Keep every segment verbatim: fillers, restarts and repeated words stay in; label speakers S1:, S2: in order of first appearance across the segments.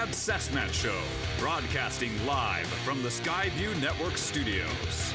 S1: Brad Cessmat Show, broadcasting live from the Skyview Network studios.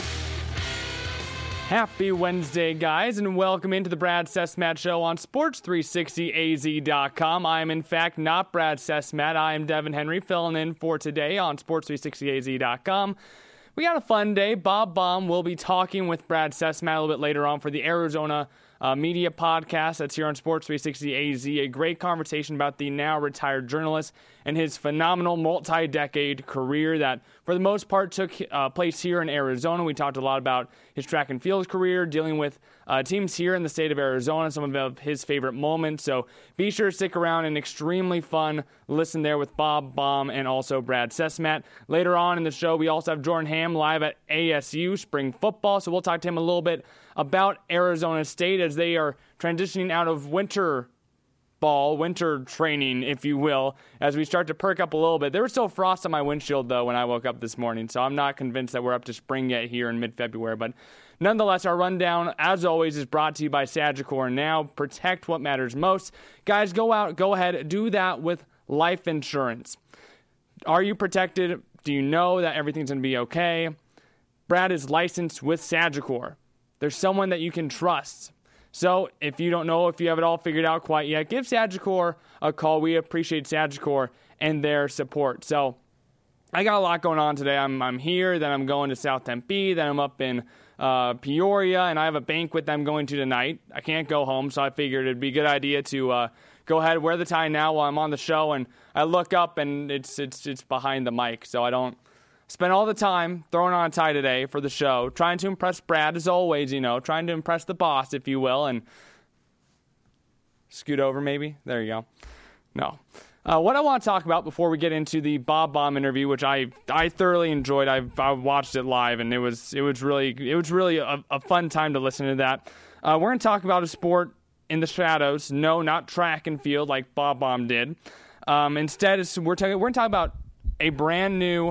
S2: Happy Wednesday, guys, and welcome into the Brad Cessmat Show on Sports three sixty A Z dot com. I am, in fact, not Brad Cessmat. I am Devin Henry, filling in for today on Sports three sixty A Z dot com. We got a fun day. Bob Baum will be talking with Brad Cessmat a little bit later on for the Arizona uh, Media Podcast that's here on Sports three sixty A Z. A great conversation about the now retired journalist and his phenomenal multi-decade career that, for the most part, took uh, place here in Arizona. We talked a lot about his track and field career, dealing with uh, teams here in the state of Arizona, some of his favorite moments. So be sure to stick around. An extremely fun listen there with Bob Baum and also Brad Cessmat. Later on in the show, we also have Jordan Ham live at A S U Spring Football. So we'll talk to him a little bit about Arizona State as they are transitioning out of winter ball, winter training, if you will, as we start to perk up a little bit. There was still frost on my windshield, though, when I woke up this morning, so I'm not convinced that we're up to spring yet here in mid-February. But nonetheless, our rundown, as always, is brought to you by Sagicor. Now, protect what matters most. Guys, go out, go ahead, do that with life insurance. Are you protected? Do you know that everything's going to be okay? Brad is licensed with Sagicor. There's someone that you can trust. So if you don't know if you have it all figured out quite yet, give Sagicor a call. We appreciate Sagicor and their support. So I got a lot going on today. I'm I'm here, then I'm going to South Tempe, then I'm up in uh, Peoria, and I have a banquet that I'm going to tonight. I can't go home, so I figured it'd be a good idea to uh, go ahead, wear the tie now while I'm on the show, and I look up and it's it's it's behind the mic, so I don't spend all the time throwing on a tie today for the show, trying to impress Brad as always, you know, trying to impress the boss, if you will, and scoot over maybe. There you go. No. Uh, what I want to talk about before we get into the Bob Baum interview, which I, I thoroughly enjoyed. I I watched it live, and it was it was really it was really a, a fun time to listen to that. Uh, we're going to talk about a sport in the shadows. No, not track and field like Bob Baum did. Um, instead, it's, we're talking we're going to talk about a brand new.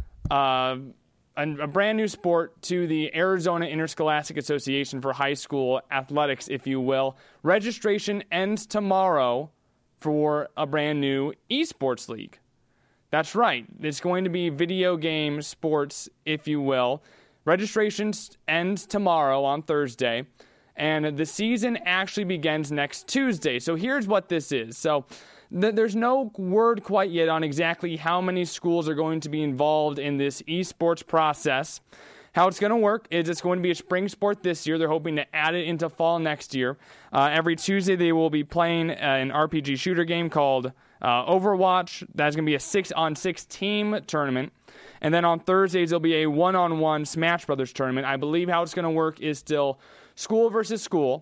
S2: Uh, a, a brand new sport to the Arizona Interscholastic Association for high school athletics, if you will. Registration ends tomorrow for a brand new esports league. That's right. It's going to be video game sports, if you will. Registration ends tomorrow on Thursday, and the season actually begins next Tuesday. So here's what this is. So there's no word quite yet on exactly how many schools are going to be involved in this esports process. How it's going to work is it's going to be a spring sport this year. They're hoping to add it into fall next year. Uh, every Tuesday they will be playing an R P G shooter game called uh, Overwatch. That's going to be a six-on-six team tournament. And then on Thursdays there'll be a one-on-one Smash Brothers tournament. I believe how it's going to work is still school versus school.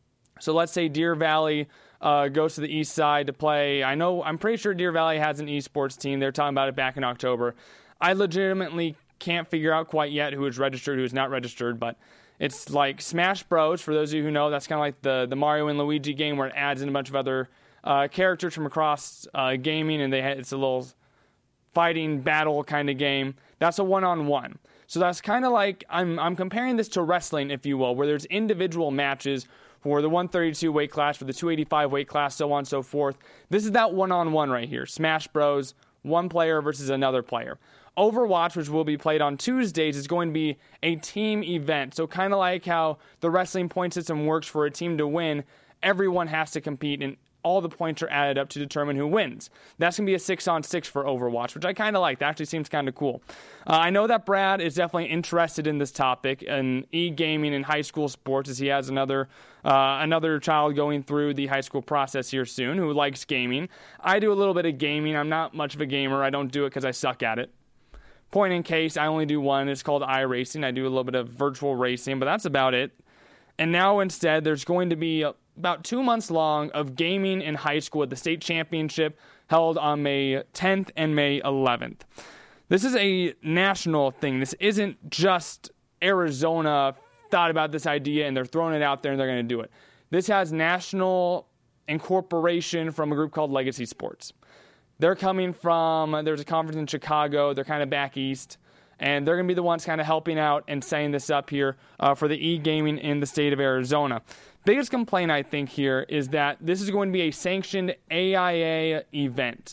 S2: So let's say Deer Valley Uh, goes to the east side to play. I know, I'm pretty sure Deer Valley has an esports team. They're talking about it back in October. I legitimately can't figure out quite yet who is registered, who is not registered, but it's like Smash Bros. For those of you who know, that's kind of like the, the Mario and Luigi game where it adds in a bunch of other uh, characters from across uh, gaming, and they ha- it's a little fighting battle kind of game. That's a one-on-one. So that's kind of like, I'm I'm comparing this to wrestling, if you will, where there's individual matches for the one thirty-two weight class, for the two eighty-five weight class, so on and so forth. This is that one-on-one right here. Smash Bros, one player versus another player. Overwatch, which will be played on Tuesdays, is going to be a team event. So kind of like how the wrestling point system works for a team to win, everyone has to compete, and all the points are added up to determine who wins. That's going to be a six-on-six for Overwatch, which I kind of like. That actually seems kind of cool. Uh, I know that Brad is definitely interested in this topic, in e-gaming and high school sports, as he has another uh, another child going through the high school process here soon who likes gaming. I do a little bit of gaming. I'm not much of a gamer. I don't do it because I suck at it. Point in case, I only do one. It's called iRacing. I do a little bit of virtual racing, but that's about it. And now instead, there's going to be a about two months long of gaming in high school at the state championship held on May tenth and May eleventh. This is a national thing. This isn't just Arizona thought about this idea and they're throwing it out there and they're going to do it. This has national incorporation from a group called Legacy Sports. They're coming from, there's a conference in Chicago. They're kind of back east. And they're going to be the ones kind of helping out and setting this up here uh, for the e-gaming in the state of Arizona. Biggest complaint, I think, here is that this is going to be a sanctioned A I A event.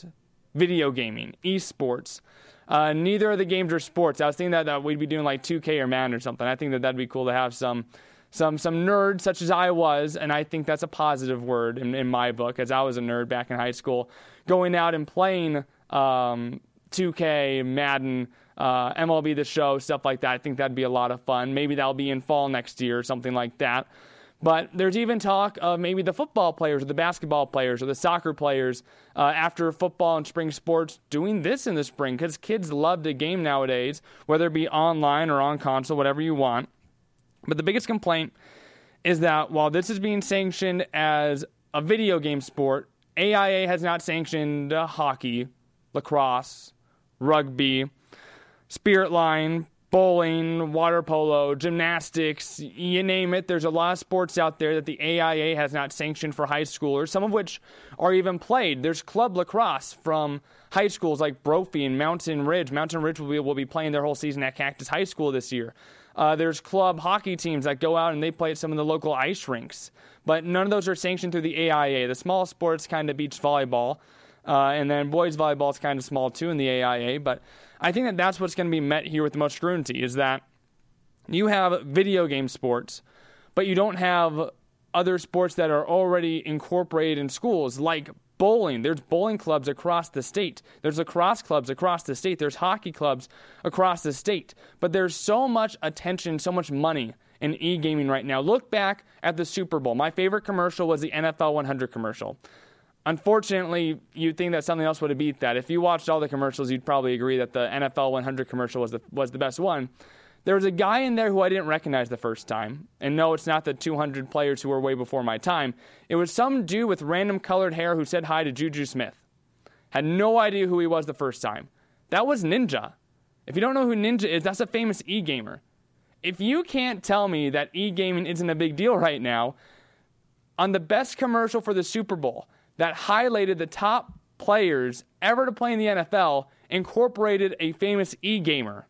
S2: video gaming, esports. Uh, neither of the games are sports. I was thinking that, that we'd be doing like two K or Madden or something. I think that that'd be cool to have some some some nerds such as I was, and I think that's a positive word in, in my book, as I was a nerd back in high school, going out and playing um, two K, Madden, uh, M L B The Show, stuff like that. I think that'd be a lot of fun. Maybe that'll be in fall next year or something like that. But there's even talk of maybe the football players or the basketball players or the soccer players uh, after football and spring sports doing this in the spring, because kids love to game nowadays, whether it be online or on console, whatever you want. But the biggest complaint is that while this is being sanctioned as a video game sport, A I A has not sanctioned uh, hockey, lacrosse, rugby, spirit line, bowling, water polo, gymnastics, you name it. There's a lot of sports out there that the A I A has not sanctioned for high schoolers, some of which are even played. There's club lacrosse from high schools like Brophy and Mountain Ridge. Mountain Ridge will be, will be playing their whole season at Cactus High School this year. Uh, there's club hockey teams that go out and they play at some of the local ice rinks. But none of those are sanctioned through the A I A. The small sports kind of beach volleyball. Uh, and then boys volleyball is kind of small too in the A I A. But I think that that's what's going to be met here with the most scrutiny, is that you have video game sports, but you don't have other sports that are already incorporated in schools, like bowling. There's bowling clubs across the state. There's lacrosse clubs across the state. There's hockey clubs across the state. But there's so much attention, so much money in e-gaming right now. Look back at the Super Bowl. My favorite commercial was the N F L one hundred commercial. Unfortunately, you'd think that something else would have beat that. If you watched all the commercials, you'd probably agree that the N F L one hundred commercial was the was the best one. There was a guy in there who I didn't recognize the first time. And no, it's not the two hundred players who were way before my time. It was some dude with random colored hair who said hi to Juju Smith. Had no idea who he was the first time. That was Ninja. If you don't know who Ninja is, that's a famous e-gamer. If you can't tell me that e-gaming isn't a big deal right now, on the best commercial for the Super Bowl that highlighted the top players ever to play in the N F L, incorporated a famous e-gamer.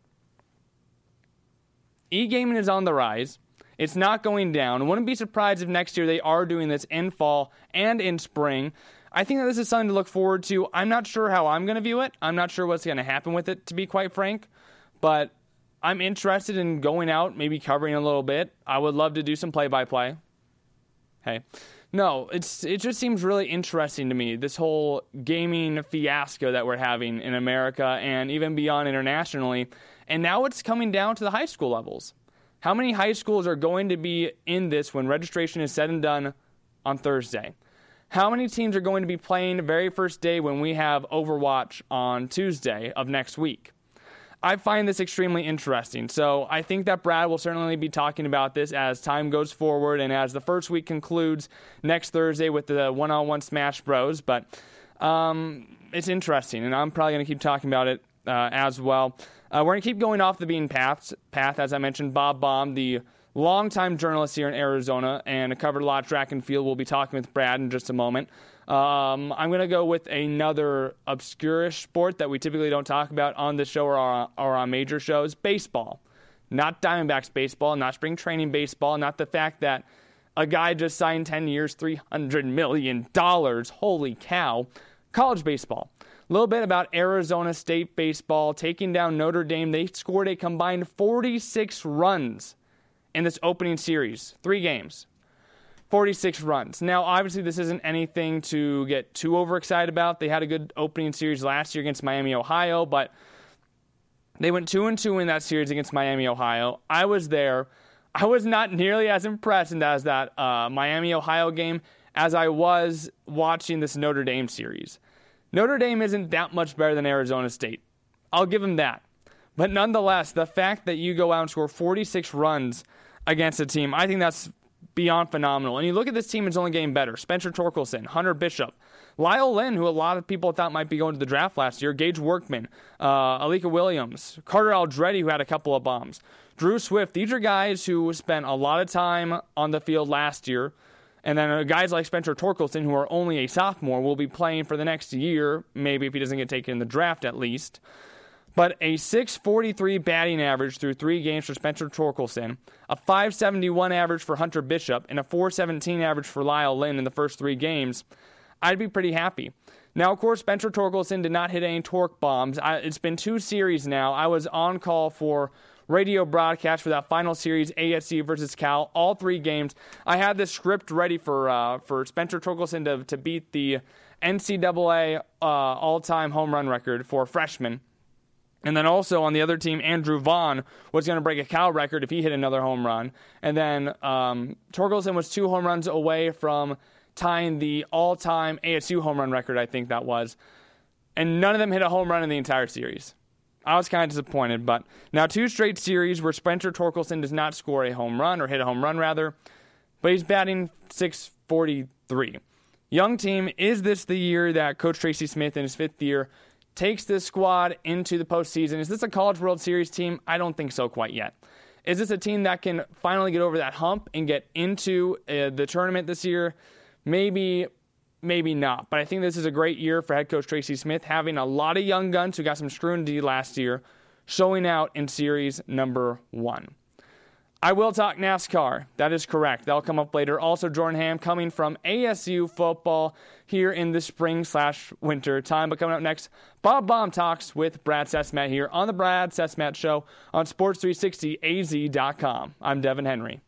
S2: E-gaming is on the rise. It's not going down. I wouldn't be surprised if next year they are doing this in fall and in spring. I think that this is something to look forward to. I'm not sure how I'm going to view it. I'm not sure what's going to happen with it, to be quite frank. But I'm interested in going out, maybe covering a little bit. I would love to do some play-by-play. Hey. No, it's it just seems really interesting to me, this whole gaming fiasco that we're having in America and even beyond internationally. And now it's coming down to the high school levels. How many high schools are going to be in this when registration is said and done on Thursday? How many teams are going to be playing the very first day when we have Overwatch on Tuesday of next week? I find this extremely interesting. So I think that Brad will certainly be talking about this as time goes forward and as the first week concludes next Thursday with the one-on-one Smash Bros. But um, it's interesting, and I'm probably going to keep talking about it uh, as well. Uh, we're going to keep going off the beaten path, path, as I mentioned. Bob Baum, the longtime journalist here in Arizona, and covered a lot of track and field. We'll be talking with Brad in just a moment. Um, I'm going to go with another obscure-ish sport that we typically don't talk about on the show or on, or on major shows, baseball. Not Diamondbacks baseball, not spring training baseball, not the fact that a guy just signed ten years, three hundred million dollars. Holy cow. College baseball. A little bit about Arizona State baseball taking down Notre Dame. They scored a combined forty-six runs in this opening series. Three games. forty-six runs. Now, obviously, this isn't anything to get too overexcited about. They had a good opening series last year against Miami, Ohio, but they went two and two in that series against Miami, Ohio. I was there. I was not nearly as impressed as that uh, Miami, Ohio game as I was watching this Notre Dame series. Notre Dame isn't that much better than Arizona State. I'll give them that. But nonetheless, the fact that you go out and score forty-six runs against a team, I think that's beyond phenomenal. And you look at this team, it's only getting better. Spencer Torkelson, Hunter Bishop, Lyle Lynn, who a lot of people thought might be going to the draft last year, Gage Workman, uh, Alika Williams, Carter Aldretti, who had a couple of bombs, Drew Swift. These are guys who spent a lot of time on the field last year. And then guys like Spencer Torkelson, who are only a sophomore, will be playing for the next year, maybe if he doesn't get taken in the draft at least. But a six forty-three batting average through three games for Spencer Torkelson, a five seventy-one average for Hunter Bishop, and a four seventeen average for Lyle Lynn in the first three games, I'd be pretty happy. Now, of course, Spencer Torkelson did not hit any torque bombs. I, it's been two series now. I was on call for radio broadcast for that final series, A S U versus Cal, all three games. I had this script ready for uh, for Spencer Torkelson to, to beat the N C double A uh, all-time home run record for freshmen. And then also on the other team, Andrew Vaughn was going to break a Cal record if he hit another home run. And then um, Torkelson was two home runs away from tying the all-time A S U home run record, I think that was. And none of them hit a home run in the entire series. I was kind of disappointed. But now two straight series where Spencer Torkelson does not score a home run, or hit a home run rather. But he's batting six forty-three. Young team, is this the year that Coach Tracy Smith in his fifth year takes this squad into the postseason? Is this a College World Series team? I don't think so quite yet. Is this a team that can finally get over that hump and get into uh, the tournament this year? Maybe, maybe not. But I think this is a great year for head coach Tracy Smith, having a lot of young guns who got some scrutiny last year, showing out in series number one. I will talk NASCAR. That is correct. That'll come up later. Also, Jordan Ham coming from A S U football here in the spring slash winter time. But coming up next, Bob Baum talks with Brad Sesmat here on the Brad Sesmat Show on Sports three sixty A Z dot com. I'm Devin Henry.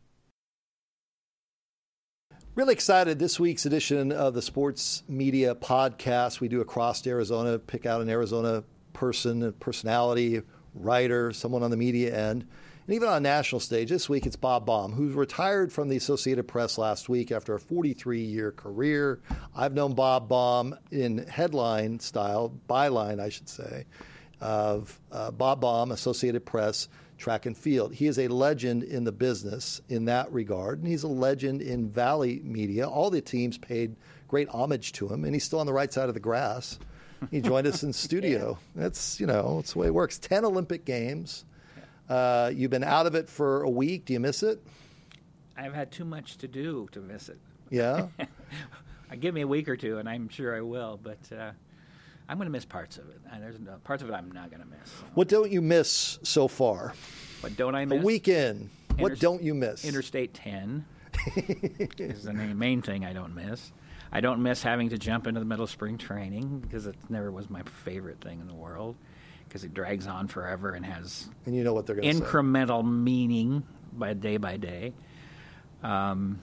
S3: Really excited. This week's edition of the Sports Media Podcast, we do across Arizona, pick out an Arizona person, a personality, writer, someone on the media end. And even on a national stage, this week it's Bob Baum, who retired from the Associated Press last week after a forty-three-year career. I've known Bob Baum in headline style, byline, I should say, of uh, Bob Baum, Associated Press, track and field. He is a legend in the business in that regard, and he's a legend in Valley media. All the teams paid great homage to him, and he's still on the right side of the grass. He joined us in studio. Yeah. That's, you know, that's the way it works. Ten Olympic Games. Uh, you've been out of it for a week. Do you miss it?
S4: I've had too much to do to miss it.
S3: Yeah?
S4: Give me a week or two, and I'm sure I will, but uh, I'm going to miss parts of it. And there's no, parts of it I'm not going to miss. So.
S3: What don't you miss so far?
S4: What don't I miss?
S3: A weekend. Inter- what don't you miss?
S4: Interstate ten is the main, main thing I don't miss. I don't miss having to jump into the middle of spring training because it never was my favorite thing in the world. Because it drags on forever and has
S3: and you know what they're going to say.
S4: Incremental meaning by day by day. Um,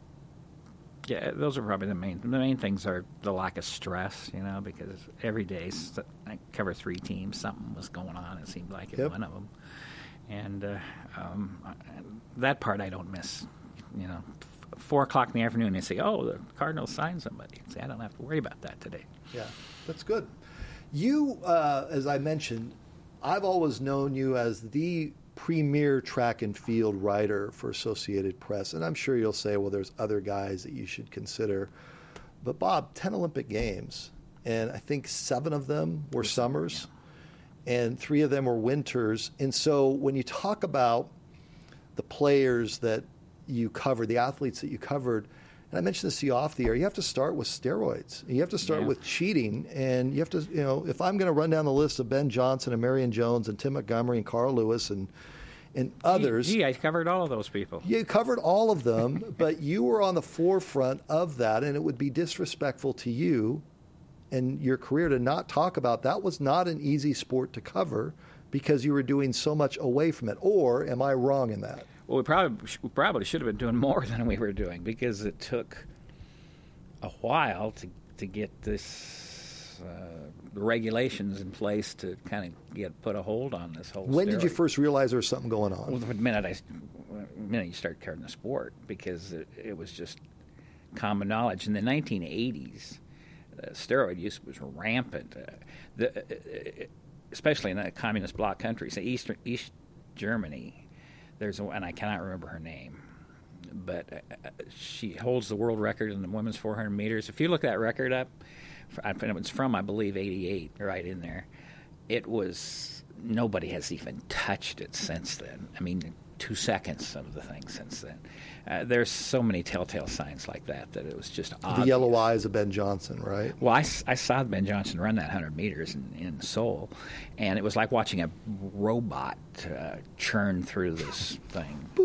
S4: yeah, those are probably the main. The main things are the lack of stress, you know, because every day I cover three teams, something was going on. It seemed like in
S3: yep.
S4: one of them, and uh, um, that part I don't miss. You know, four o'clock in the afternoon, they say, "Oh, the Cardinals signed somebody." I say, I don't have to worry about that today.
S3: Yeah, that's good. You, uh, as I mentioned, I've always known you as the premier track and field writer for Associated Press, and I'm sure you'll say, well, there's other guys that you should consider. But, Bob, ten Olympic Games, and I think seven of them were summers, yeah. and three of them were winters. And so when you talk about the players that you covered, the athletes that you covered, and I mentioned this to you off the air, you have to start with steroids. You have to start
S4: yeah.
S3: with cheating. And you have to, you know, if I'm going to run down the list of Ben Johnson and Marion Jones and Tim Montgomery and Carl Lewis and and others.
S4: Gee, I covered all of those people.
S3: You covered all of them, but you were on the forefront of that, and it would be disrespectful to you and your career to not talk about that. Was not an easy sport to cover because you were doing so much away from it. Or am I wrong in that?
S4: Well, we probably we probably should have been doing more than we were doing because it took a while to to get this uh, regulations in place to kind of get put a hold on this whole.
S3: When
S4: steroid.
S3: did you first realize there was something going on?
S4: Well, the minute I, the minute you started covering the sport, because it, it was just common knowledge. In the nineteen eighties, uh, steroid use was rampant, uh, the, uh, especially in the communist bloc countries, East East Germany. There's a, and I cannot remember her name, but uh, she holds the world record in the women's four hundred meters. If you look that record up, it was from, I believe, eighty-eight, right in there. It was, nobody has even touched it since then. I mean, two seconds of the thing since then. Uh, there's so many telltale signs like that that it was just obvious.
S3: The yellow eyes of Ben Johnson, right?
S4: Well, I, I saw Ben Johnson run that one hundred meters in, in Seoul, and it was like watching a robot uh, churn through this thing.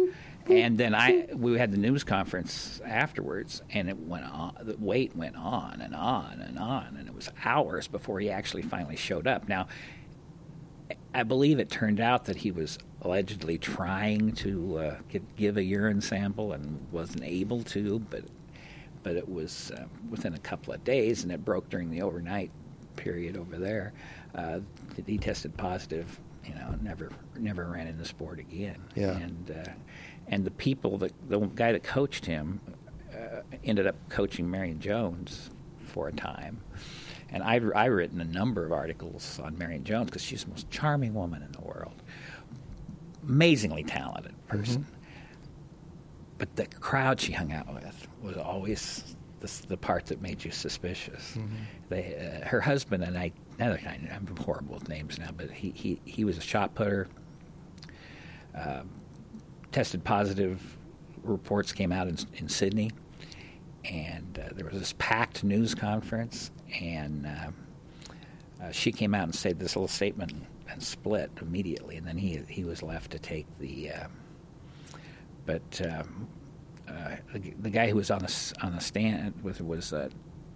S4: And then I we had the news conference afterwards, and it went on. The wait went on and on and on, and it was hours before he actually finally showed up. Now, I believe it turned out that he was allegedly trying to uh, get, give a urine sample and wasn't able to, but but it was uh, within a couple of days, and it broke during the overnight period over there. Uh, he tested positive. You know, never never ran in the sport again.
S3: Yeah.
S4: And uh, and the people, that the guy that coached him, uh, ended up coaching Marion Jones for a time. And I've I written a number of articles on Marion Jones because she's the most charming woman in the world, amazingly talented person. Mm-hmm. But the crowd she hung out with was always the, the part that made you suspicious. Mm-hmm. They, uh, her husband and I, another guy, I'm horrible with names now, but he, he, he was a shot putter, uh, tested positive, reports came out in, in Sydney, and uh, there was this packed news conference, and uh, uh, she came out and said this little statement and split immediately, and then he he was left to take the... Uh, But um, uh, the, the guy who was on the on the stand with was uh,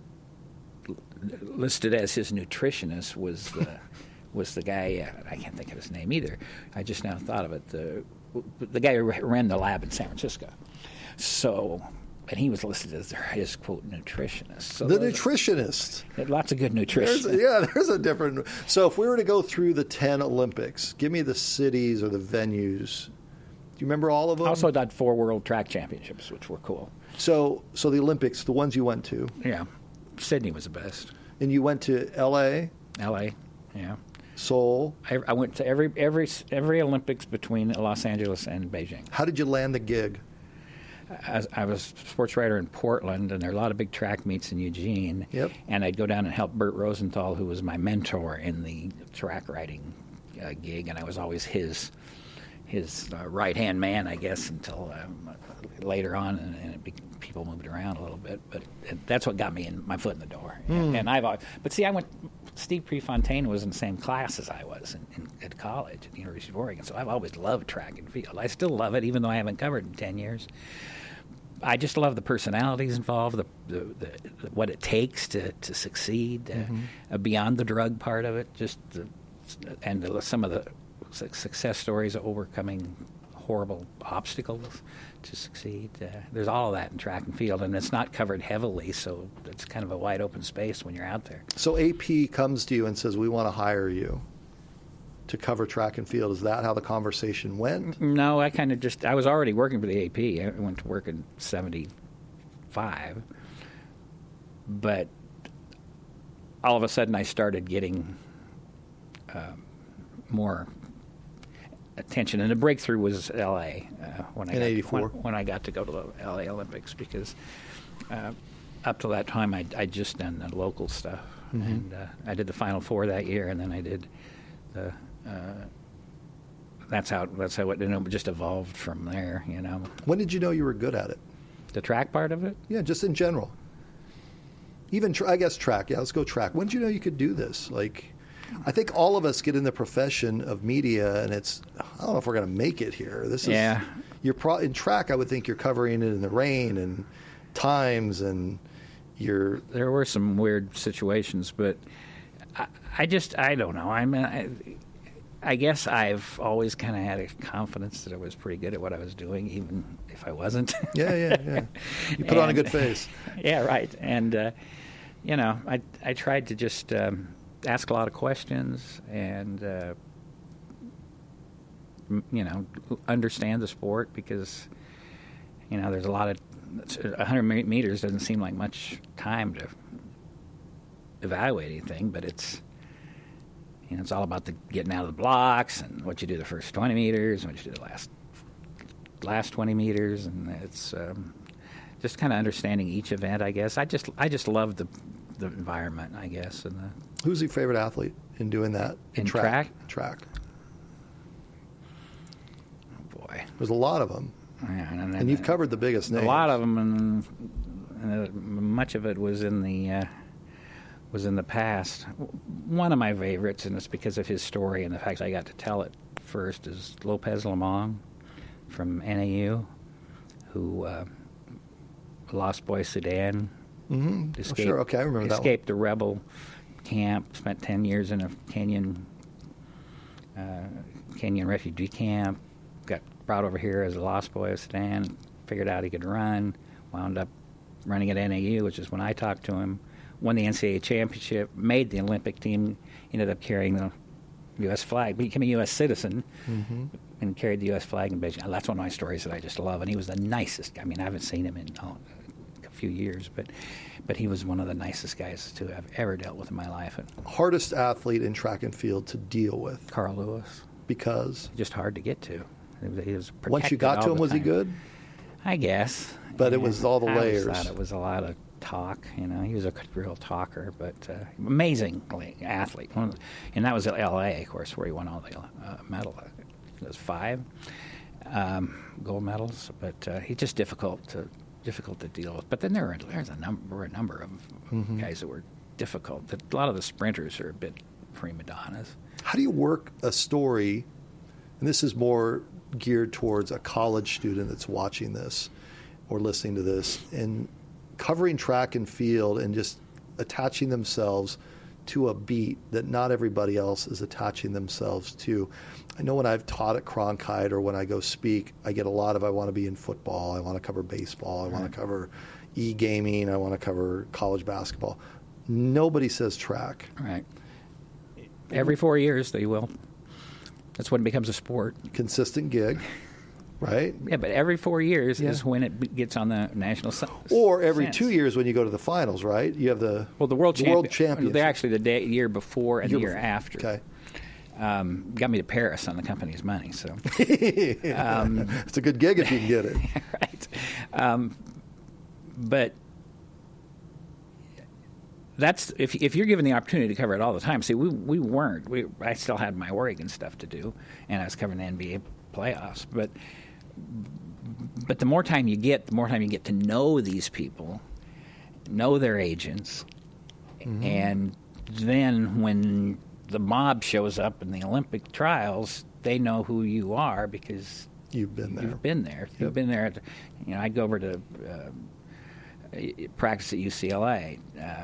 S4: listed as his nutritionist was the was the guy. Uh, I can't think of his name either. I just now thought of it. The the guy who ran the lab in San Francisco. So, and he was listed as his quote nutritionist. So
S3: the nutritionist.
S4: Are, lots of good nutrition.
S3: There's, yeah, there's a different. So if we were to go through the ten Olympics, give me the cities or the venues. Do you remember all of them?
S4: I also did four World Track Championships, which were cool.
S3: So, so the Olympics, the ones you went to.
S4: Yeah, Sydney was the best.
S3: And you went to L A.
S4: L A, yeah.
S3: Seoul.
S4: I, I went to every every every Olympics between Los Angeles and Beijing.
S3: How did you land the gig?
S4: I, I was a sports writer in Portland, and there are a lot of big track meets in Eugene.
S3: Yep.
S4: And I'd go down and help Bert Rosenthal, who was my mentor in the track riding uh, gig, and I was always his. his uh, right-hand man, I guess, until um, later on, and, and it be, people moved around a little bit. But it, that's what got me in my foot in the door. Mm. And, and I've, but see, I went. Steve Prefontaine was in the same class as I was in, in, at college at the University of Oregon, so I've always loved track and field. I still love it, even though I haven't covered it in ten years. I just love the personalities involved, the, the, the, the what it takes to to succeed, mm-hmm. uh, beyond the drug part of it, just the, and the, some of the success stories of overcoming horrible obstacles to succeed. Uh, there's all of that in track and field, and it's not covered heavily, so it's kind of a wide open space when you're out there.
S3: So A P comes to you and says, we want to hire you to cover track and field. Is that how the conversation went?
S4: No, I kind of just, I was already working for the A P. I went to work in seventy-five, but all of a sudden I started getting uh, more attention, and the breakthrough was L A uh, when I
S3: in
S4: got,
S3: eighty-four
S4: when, when I got to go to the L A Olympics, because uh, up to that time I'd, I'd just done the local stuff, mm-hmm. and uh, I did the Final Four that year, and then I did the. Uh, that's how that's how it, you know, just evolved from there. You know.
S3: When did you know you were good at it?
S4: The track part of it?
S3: Yeah, just in general. Even tra- I guess track. Yeah, let's go track. When did you know you could do this? Like. I think all of us get in the profession of media, and it's, I don't know if we're going to make it here. This is,
S4: yeah.
S3: You're pro- in track, I would think you're covering it in the rain and times, and you're...
S4: There were some weird situations, but I, I just, I don't know. I mean, I, I guess I've always kind of had a confidence that I was pretty good at what I was doing, even if I wasn't.
S3: Yeah, yeah, yeah. You put
S4: and,
S3: on a good face.
S4: Yeah, right. And, uh, you know, I, I tried to just... Um, ask a lot of questions and, uh, m- you know, understand the sport, because, you know, there's a lot of, one hundred meters doesn't seem like much time to evaluate anything, but it's, you know, it's all about the getting out of the blocks and what you do the first twenty meters and what you do the last, last twenty meters. And it's um, just kind of understanding each event, I guess. I just, I just love the, the environment, I guess. And the,
S3: Who's your favorite athlete in doing that?
S4: In, in track?
S3: Track.
S4: Oh, boy.
S3: There's a lot of them.
S4: Yeah, and,
S3: and you've covered the biggest names.
S4: A lot of them, and, and uh, much of it was in the uh, was in the past. One of my favorites, and it's because of his story and the fact I got to tell it first, is Lopez Lemong from N A U. who uh, Lost Boy Sudan.
S3: Mm-hmm.
S4: Escaped,
S3: oh, sure. Okay, I remember that one.
S4: Escaped the rebel camp, spent ten years in a Kenyan, uh, Kenyan refugee camp, got brought over here as a Lost Boy of Sudan, figured out he could run, wound up running at N A U, which is when I talked to him, won the N C double A championship, made the Olympic team, ended up carrying the U S flag, became a U S citizen, mm-hmm. and carried the U S flag in Beijing. That's one of my stories that I just love, and he was the nicest. I mean, I haven't seen him in oh, a few years, but but he was one of the nicest guys to have ever dealt with in my life. And
S3: hardest athlete in track and field to deal with?
S4: Carl Lewis.
S3: Because?
S4: Just hard to get to. He was, he was
S3: Once you got to him, was
S4: time.
S3: he good?
S4: I guess.
S3: But
S4: yeah.
S3: it was all the
S4: I
S3: layers.
S4: I thought it was a lot of talk. You know, he was a real talker, but uh, amazing athlete. One of the, and that was at L A, of course, where he won all the uh, medals. It was five um, gold medals, but uh, he's just difficult to difficult to deal with. But then there were there's a number a number of mm-hmm. guys that were difficult. A lot of the sprinters are a bit prima donnas.
S3: How do you work a story? And this is more geared towards a college student that's watching this or listening to this, and covering track and field and just attaching themselves to a beat that not everybody else is attaching themselves to. I know when I've taught at Cronkite or when I go speak, I get a lot of I want to be in football, I want to cover baseball, I
S4: right.
S3: want to cover e-gaming, I want to cover college basketball. Nobody says track.
S4: Right. Every four years they will. That's when it becomes a sport.
S3: Consistent gig. Right?
S4: Yeah, but every four years
S3: yeah.
S4: is when it gets on the national sense.
S3: Or every two years when you go to the finals, right? You have the
S4: well, the world,
S3: the
S4: champion,
S3: world championship.
S4: They're actually the day, year before and
S3: year
S4: the year
S3: before.
S4: after.
S3: Okay.
S4: Um, got me to Paris on the company's money, so
S3: um, it's a good gig if you can get it.
S4: Right. Um, but that's if if you're given the opportunity to cover it all the time. See, we we weren't. We I still had my Oregon stuff to do, and I was covering the N B A playoffs, but. But the more time you get, the more time you get to know these people, know their agents, mm-hmm. and then when the mob shows up in the Olympic trials, they know who you are because
S3: you've been there.
S4: You've been there. Yep. You've been there. At, you know, I'd go over to uh, practice at U C L A, uh,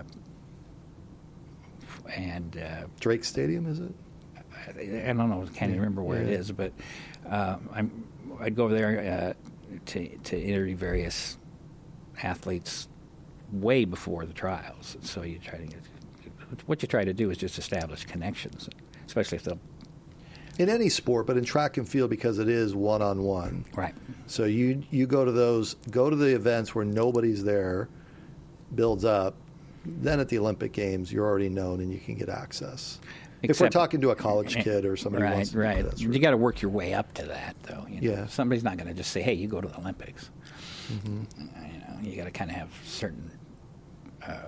S4: and uh,
S3: Drake Stadium, is it?
S4: I, I don't know. I can't even remember where yeah. it is, but uh, I'm. I'd go over there uh, to to interview various athletes way before the trials. So you try to get, what you try to do is just establish connections, especially if they'll.
S3: In any sport, but in track and field because it is one on one.
S4: Right. So
S3: you you go to those go to the events where nobody's there, builds up. Then at the Olympic Games, you're already known and you can get access. Except, if we're talking to a college kid or somebody
S4: right,
S3: who wants to
S4: right,
S3: right.
S4: You got to work your way up to that, though. You know?
S3: Yeah.
S4: Somebody's not going to just say, "Hey, you go to the Olympics."
S3: Mm-hmm.
S4: You know, you got to kind of have certain uh,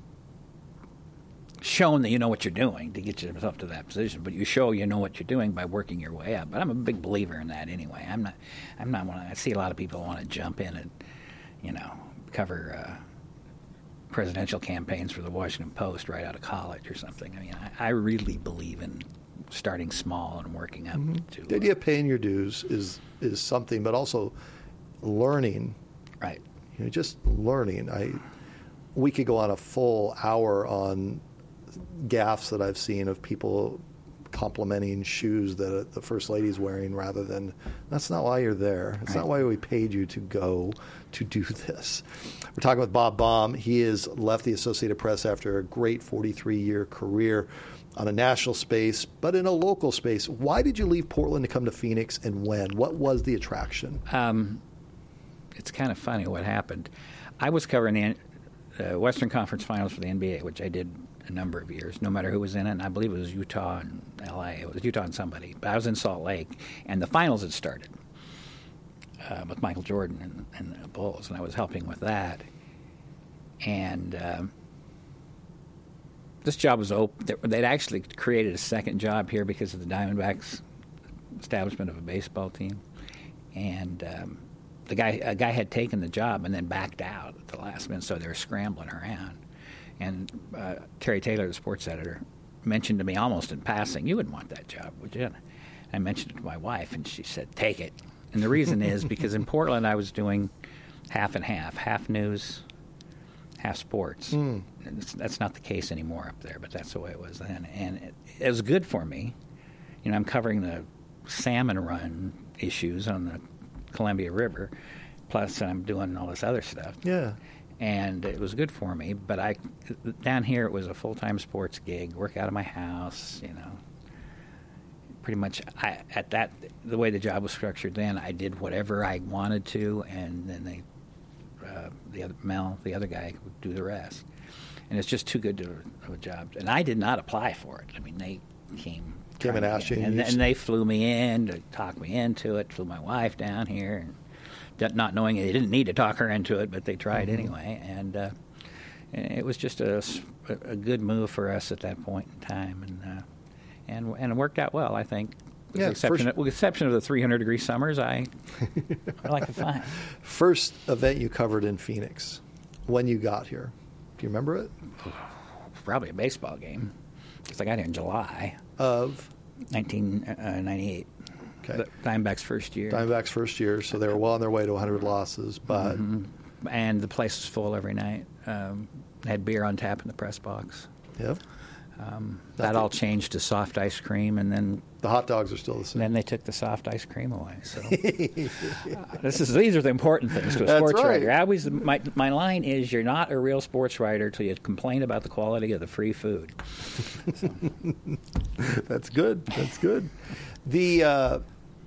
S4: shown that you know what you're doing to get yourself to that position. But you show you know what you're doing by working your way up. But I'm a big believer in that anyway. I'm not. I'm not one. I see a lot of people want to jump in and, you know, cover. Uh, presidential campaigns for the Washington Post right out of college or something. I mean, I, I really believe in starting small and working up
S3: mm-hmm.
S4: to...
S3: The idea of paying your dues is is something, but also learning.
S4: Right.
S3: You know, just learning. I We could go on a full hour on gaffes that I've seen of people complimenting shoes that the First Lady's wearing rather than, that's not why you're there. It's right. not why we paid you to go to do this. We're talking with Bob Baum. He has left the Associated Press after a great forty-three-year career on a national space, but in a local space. Why did you leave Portland to come to Phoenix, and when? What was the attraction?
S4: Um, it's kind of funny what happened. I was covering the uh, Western Conference Finals for the N B A, which I did a number of years, no matter who was in it. And I believe it was Utah and L A. It was Utah and somebody. But I was in Salt Lake, and the finals had started uh, with Michael Jordan and, and the Bulls, and I was helping with that. And um, this job was open. They'd actually created a second job here because of the Diamondbacks' establishment of a baseball team. And um, the guy, a guy had taken the job and then backed out at the last minute, so they were scrambling around. And uh, Terry Taylor, the sports editor, mentioned to me almost in passing, "You wouldn't want that job, would you?" I mentioned it to my wife, and she said, "Take it." And the reason is because in Portland I was doing half and half, half news, half sports. Mm. And it's, that's not the case anymore up there, but that's the way it was then. And it, it was good for me. You know, I'm covering the salmon run issues on the Columbia River, plus I'm doing all this other stuff.
S3: Yeah.
S4: And it was good for me, but I down here it was a full-time sports gig, work out of my house, you know. Pretty much I, at that, the way the job was structured then, I did whatever I wanted to, and then they, uh, the other Mel, the other guy, would do the rest. And it's just too good to, of a job. And I did not apply for it. I mean, they came.
S3: Came and asked you.
S4: And, and they flew me in to talk me into it, flew my wife down here, and not knowing they didn't need to talk her into it, but they tried mm-hmm. anyway. And, uh, and it was just a, a good move for us at that point in time, and uh, and and it worked out well, I think. With,
S3: yeah,
S4: the exception,
S3: first,
S4: of, with the exception of the three hundred degree summers, I I like it fine.
S3: First event you covered in Phoenix, when you got here, do you remember it?
S4: Probably a baseball game, because I got here in July
S3: of
S4: nineteen ninety-eight.
S3: Okay.
S4: The Diamondbacks' first year.
S3: Diamondbacks' first year, so they were well on their way to one hundred losses. But
S4: mm-hmm. And the place was full every night. Um, had beer on tap in the press box.
S3: Yep.
S4: Um, that all changed to soft ice cream, and then
S3: the hot dogs are still the same.
S4: Then they took the soft ice cream away. So uh, this is these are the important things to a
S3: That's
S4: sports
S3: right.
S4: writer. I always my my line is, you're not a real sports writer till you complain about the quality of the free food. So.
S3: That's good. That's good. The uh,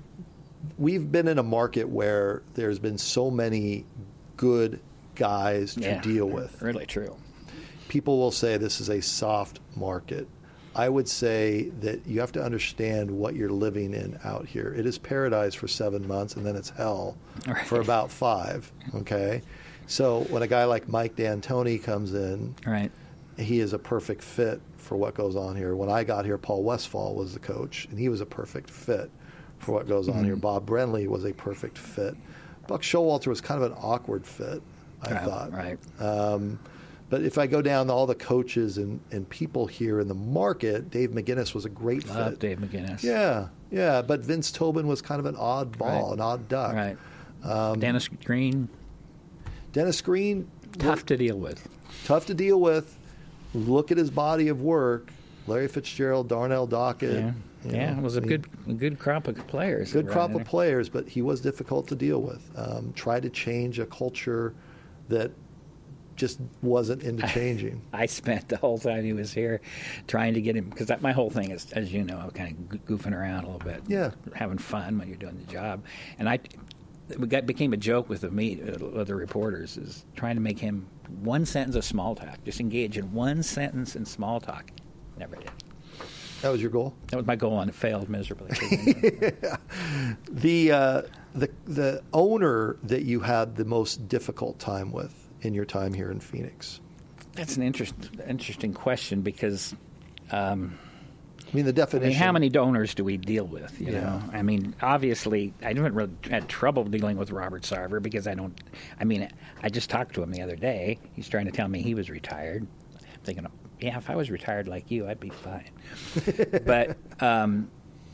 S3: we've been in a market where there's been so many good guys to
S4: yeah,
S3: deal with.
S4: Really true.
S3: People will say this is a soft market. I would say that you have to understand what you're living in out here. It is paradise for seven months, and then it's hell
S4: right.
S3: for about five, okay? So when a guy like Mike D'Antoni comes in,
S4: right.
S3: he is a perfect fit for what goes on here. When I got here, Paul Westphal was the coach, and he was a perfect fit for what goes on mm-hmm. here. Bob Brenly was a perfect fit. Buck Showalter was kind of an awkward fit, I
S4: right.
S3: thought.
S4: Right.
S3: Um, But if I go down to all the coaches and, and people here in the market, Dave McGinnis was a great
S4: Love
S3: fit.
S4: Dave McGinnis.
S3: Yeah, yeah. But Vince Tobin was kind of an odd ball,
S4: right.
S3: an odd duck.
S4: Right.
S3: Um,
S4: Dennis Green.
S3: Dennis Green.
S4: Tough
S3: look,
S4: to deal with.
S3: Tough to deal with. Look at his body of work. Larry Fitzgerald, Darnell Dockett.
S4: Yeah, yeah
S3: know,
S4: it was a
S3: I mean,
S4: good a good crop of players.
S3: Good crop
S4: right
S3: of players, but he was difficult to deal with. Um, tried to change a culture that just wasn't into changing.
S4: I, I spent the whole time he was here trying to get him, because my whole thing is, as you know, kind of goofing around a little bit,
S3: yeah,
S4: having fun when you're doing the job. And I, it got, became a joke with the meet, uh, the reporters, is trying to make him one sentence of small talk, just engage in one sentence in small talk. Never did.
S3: That was your goal?
S4: That was my goal, and it failed miserably.
S3: yeah. The uh, the the owner that you had the most difficult time with in your time here in Phoenix?
S4: That's an interest, interesting question, because um,
S3: I mean the definition.
S4: I mean, how many donors do we deal with? You
S3: yeah.
S4: know, I mean, obviously, I haven't really had trouble dealing with Robert Sarver, because I don't. I mean, I just talked to him the other day. He's trying to tell me he was retired. I'm thinking, yeah, if I was retired like you, I'd be fine. But um,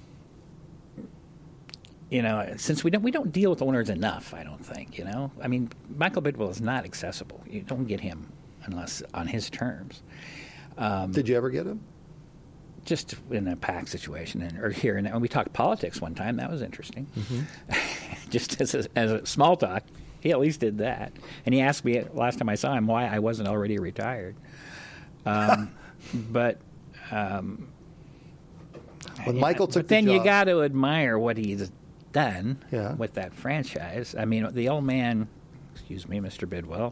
S4: you know, since we don't we don't deal with owners enough, I don't think. You know, I mean, Michael Bidwell is not accessible. You don't get him unless on his terms. Um,
S3: Did you ever get him?
S4: Just in a PAC situation, and or here and we talked politics one time. That was interesting. Mm-hmm. Just as a, as a small talk, he at least did that. And he asked me last time I saw him why I wasn't already retired. Um, but um,
S3: when
S4: yeah,
S3: Michael took
S4: but then
S3: the
S4: you
S3: job,
S4: got to admire what he's done
S3: yeah.
S4: with that franchise. I mean, the old man, excuse me, Mister Bidwell.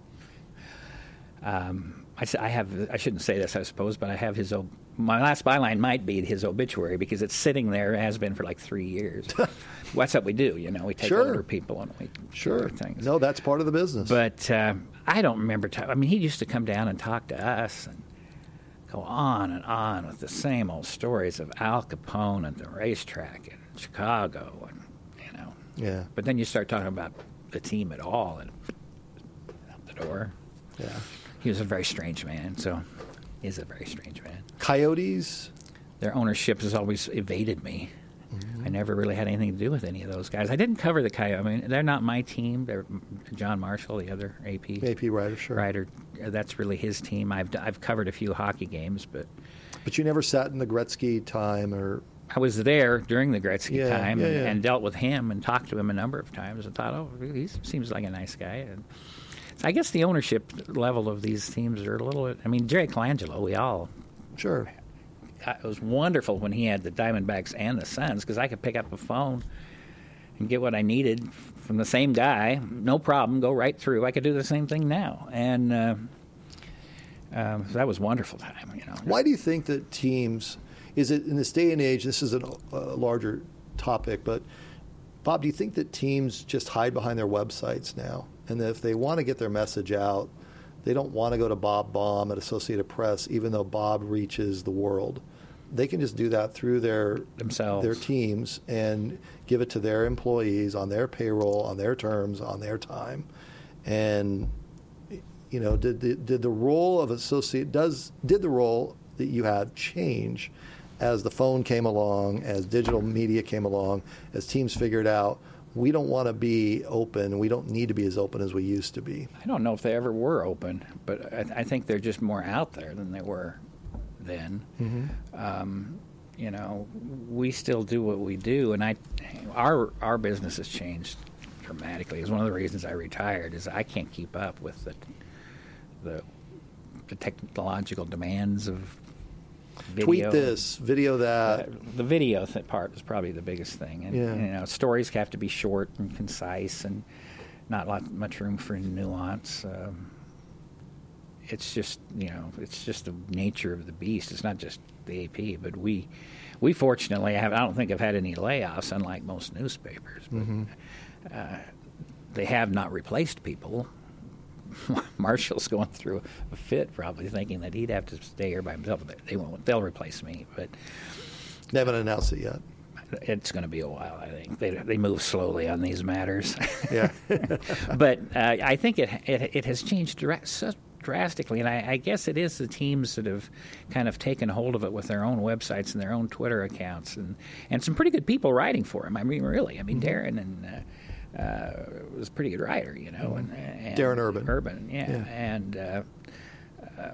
S4: Um, I, I have I shouldn't say this, I suppose, but I have his. My last byline might be his obituary, because it's sitting there, has been for like three years. What's what we do, you know? We take
S3: sure.
S4: older people and we
S3: sure
S4: do things.
S3: No, that's part of the business.
S4: But uh, I don't remember. T- I mean, he used to come down and talk to us and go on and on with the same old stories of Al Capone and the racetrack in Chicago, and you know.
S3: Yeah.
S4: But then you start talking about the team at all, and out the door.
S3: Yeah.
S4: He was a very strange man. So he's a very strange man.
S3: Coyotes.
S4: Their ownership has always evaded me.
S3: Mm-hmm.
S4: I never really had anything to do with any of those guys. I didn't cover the Coyote. I mean, they're not my team. They're John Marshall, the other A P
S3: A P writer, sure.
S4: Writer. That's really his team. I've I've covered a few hockey games, but
S3: but you never sat in the Gretzky time, or
S4: I was there during the Gretzky
S3: yeah,
S4: time
S3: yeah,
S4: and,
S3: yeah.
S4: and dealt with him and talked to him a number of times and thought, oh, he seems like a nice guy. And so I guess the ownership level of these teams are a little bit. I mean, Jerry Colangelo, we all.
S3: Sure.
S4: It was wonderful when he had the Diamondbacks and the Suns because I could pick up a phone and get what I needed from the same guy, no problem, go right through. I could do the same thing now, and uh, um, so that was a wonderful time. You know.
S3: Why do you think that teams? Is it in this day and age? This is a, a larger topic, but Bob, do you think that teams just hide behind their websites now, and that if they want to get their message out, they don't want to go to Bob Baum at Associated Press, even though Bob reaches the world? They can just do that through their
S4: themselves,
S3: their teams, and give it to their employees on their payroll, on their terms, on their time. And you know, did the, did the role of associate does did the role that you had change as the phone came along, as digital media came along, as teams figured out we don't want to be open, we don't need to be as open as we used to be?
S4: I don't know if they ever were open, but I, I think they're just more out there than they were then.
S3: Mm-hmm.
S4: Um, you know, we still do what we do, and I, our our business has changed dramatically. It's one of the reasons I retired is I can't keep up with the the, the technological demands of video.
S3: Tweet this, video that.
S4: Uh, the video th- part is probably the biggest thing, and
S3: Yeah.
S4: you know, stories have to be short and concise, and not lot, much room for nuance. Um, it's just, you know, it's just the nature of the beast. It's not just the A P, but we, we fortunately have. I don't think have had any layoffs, unlike most newspapers. But
S3: Mm-hmm.
S4: uh, they have not replaced people. Marshall's going through a fit, probably thinking that he'd have to stay here by himself. But they won't. They'll replace me, but
S3: They haven't announced it yet.
S4: it's going to be a while. I think they they move slowly on these matters.
S3: Yeah.
S4: But uh, I think it, it it has changed dra- so drastically, and I, I guess it is the teams that have kind of taken hold of it with their own websites and their own Twitter accounts, and, and some pretty good people writing for them. I mean, really. I mean,
S3: Mm-hmm.
S4: Darren and. Uh, Uh, was a pretty good writer, you know. And, and
S3: Darren Urban.
S4: Urban, yeah.
S3: Yeah.
S4: And uh, uh,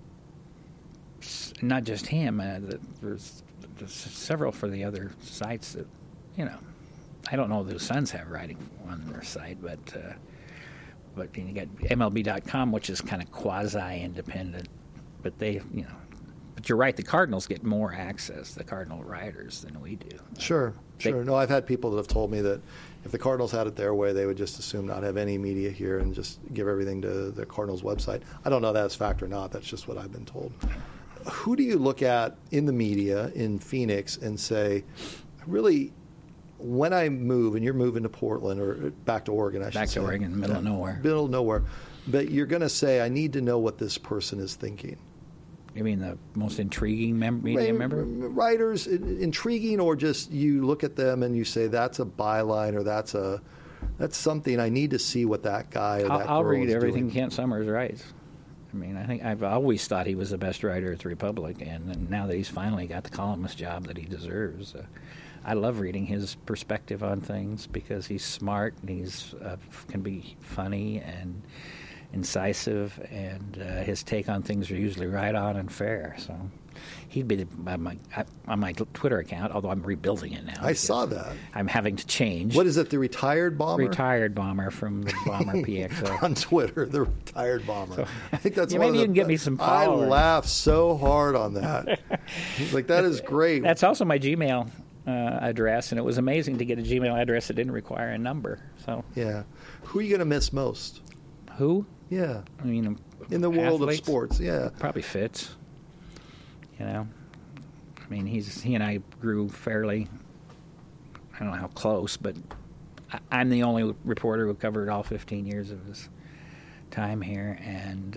S4: s- not just him. Uh, the, there's, there's several for the other sites that, you know, I don't know if the Suns have writing on their site, but uh, but you got M L B dot com, which is kind of quasi-independent. But they, you know, but you're right. The Cardinals get more access, the Cardinal writers, than we do.
S3: Sure,
S4: They-
S3: sure. No, I've had people that have told me that if the Cardinals had it their way, they would just assume not have any media here and just give everything to the Cardinals website. I don't know if that's fact or not. That's just what I've been told. Who do you look at in the media in Phoenix and say, really, when I move, and you're moving to Portland or back to Oregon, I should
S4: Back
S3: say.
S4: to Oregon, middle of nowhere.
S3: Middle of nowhere. But you're going to say, I need to know what this person is thinking.
S4: You mean the most intriguing mem- media
S3: Right,
S4: member?
S3: Writers, in- intriguing, or just you look at them and you say that's a byline or that's a that's something I need to see what that guy or
S4: I'll,
S3: that
S4: I'll
S3: girl
S4: read
S3: is
S4: everything
S3: doing.
S4: Kent Summers writes. I mean, I think I've always thought he was the best writer at the Republic, and, and now that he's finally got the columnist job that he deserves, uh, I love reading his perspective on things because he's smart and he's uh, can be funny and incisive, and uh, his take on things are usually right on and fair. So he'd be on my on my Twitter account, although I'm rebuilding it now.
S3: I saw that.
S4: I'm having to change.
S3: What is it? The retired bomber
S4: Retired bomber from the Bomber P X O.
S3: on Twitter. The retired bomber. I think that's
S4: Yeah,
S3: one
S4: maybe
S3: of
S4: you
S3: the,
S4: can get me some
S3: I
S4: followers.
S3: laughed so hard on that. Like that is great.
S4: That's also my Gmail uh, address, and it was amazing to get a Gmail address that didn't require a number. So
S3: Yeah. Who are you going to miss most?
S4: who?
S3: Yeah.
S4: I mean,
S3: In the world
S4: athletes?
S3: of sports. Yeah.
S4: Probably Fitz. You know, I mean, he's he and I grew fairly. I don't know how close, but I, I'm the only reporter who covered all fifteen years of his time here, and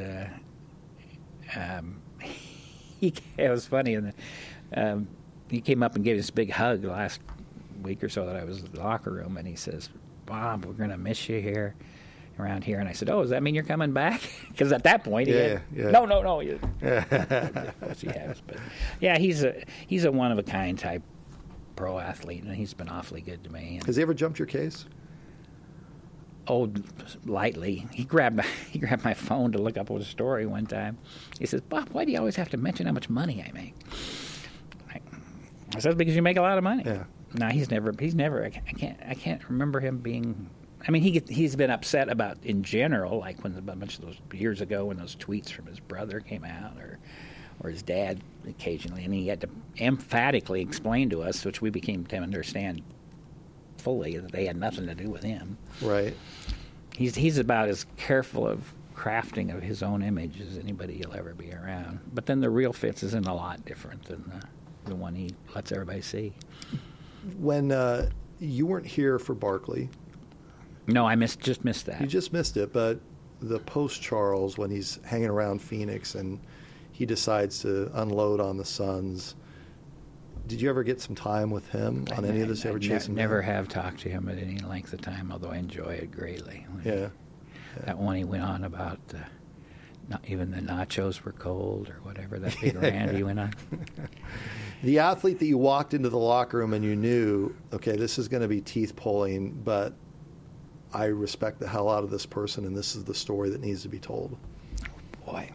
S4: uh, um, he it was funny, and um, he came up and gave us a big hug last week or so that I was in the locker room, and he says, "Bob, we're going to miss you here." Around here, and I said, "Oh, does that mean you're coming back?" Because at that point, he
S3: Yeah,
S4: had,
S3: yeah, yeah.
S4: no, no, no. Of course he has, but yeah, he's a he's a one of a kind type pro athlete, and he's been awfully good to me. And
S3: Has he ever jumped your case?
S4: Oh, lightly. He grabbed my, he grabbed my phone to look up a story one time. He says, "Bob, why do you always have to mention how much money I make?" I, I said, "Because you make a lot of money."
S3: Yeah.
S4: No, he's never. He's never. I can't. I can't remember him being. I mean, he get, he's been upset about in general, like when a bunch of those years ago when those tweets from his brother came out, or or his dad occasionally, and he had to emphatically explain to us, which we became to understand fully, that they had nothing to do with him.
S3: Right.
S4: He's he's about as careful of crafting of his own image as anybody you'll ever be around. But then the real Fitz isn't a lot different than the, the one he lets everybody see.
S3: When uh, you weren't here for Barkley,
S4: No, I missed just missed that.
S3: you just missed it, but the post-Charles, when he's hanging around Phoenix and he decides to unload on the Suns, did you ever get some time with him on
S4: I,
S3: any of this?
S4: I,
S3: Ever
S4: I
S3: chase
S4: ne-
S3: him
S4: never
S3: down?
S4: have talked to him at any length of time, although I enjoy it greatly.
S3: Yeah.
S4: That one he went on about uh, not even the nachos were cold or whatever, that big rant he went on.
S3: The athlete that you walked into the locker room and you knew, okay, this is going to be teeth pulling, but I respect the hell out of this person, and this is the story that needs to be told.
S4: Boy.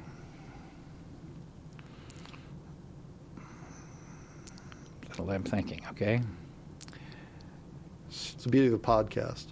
S4: Little I'm thinking, okay?
S3: It's the beauty of a podcast.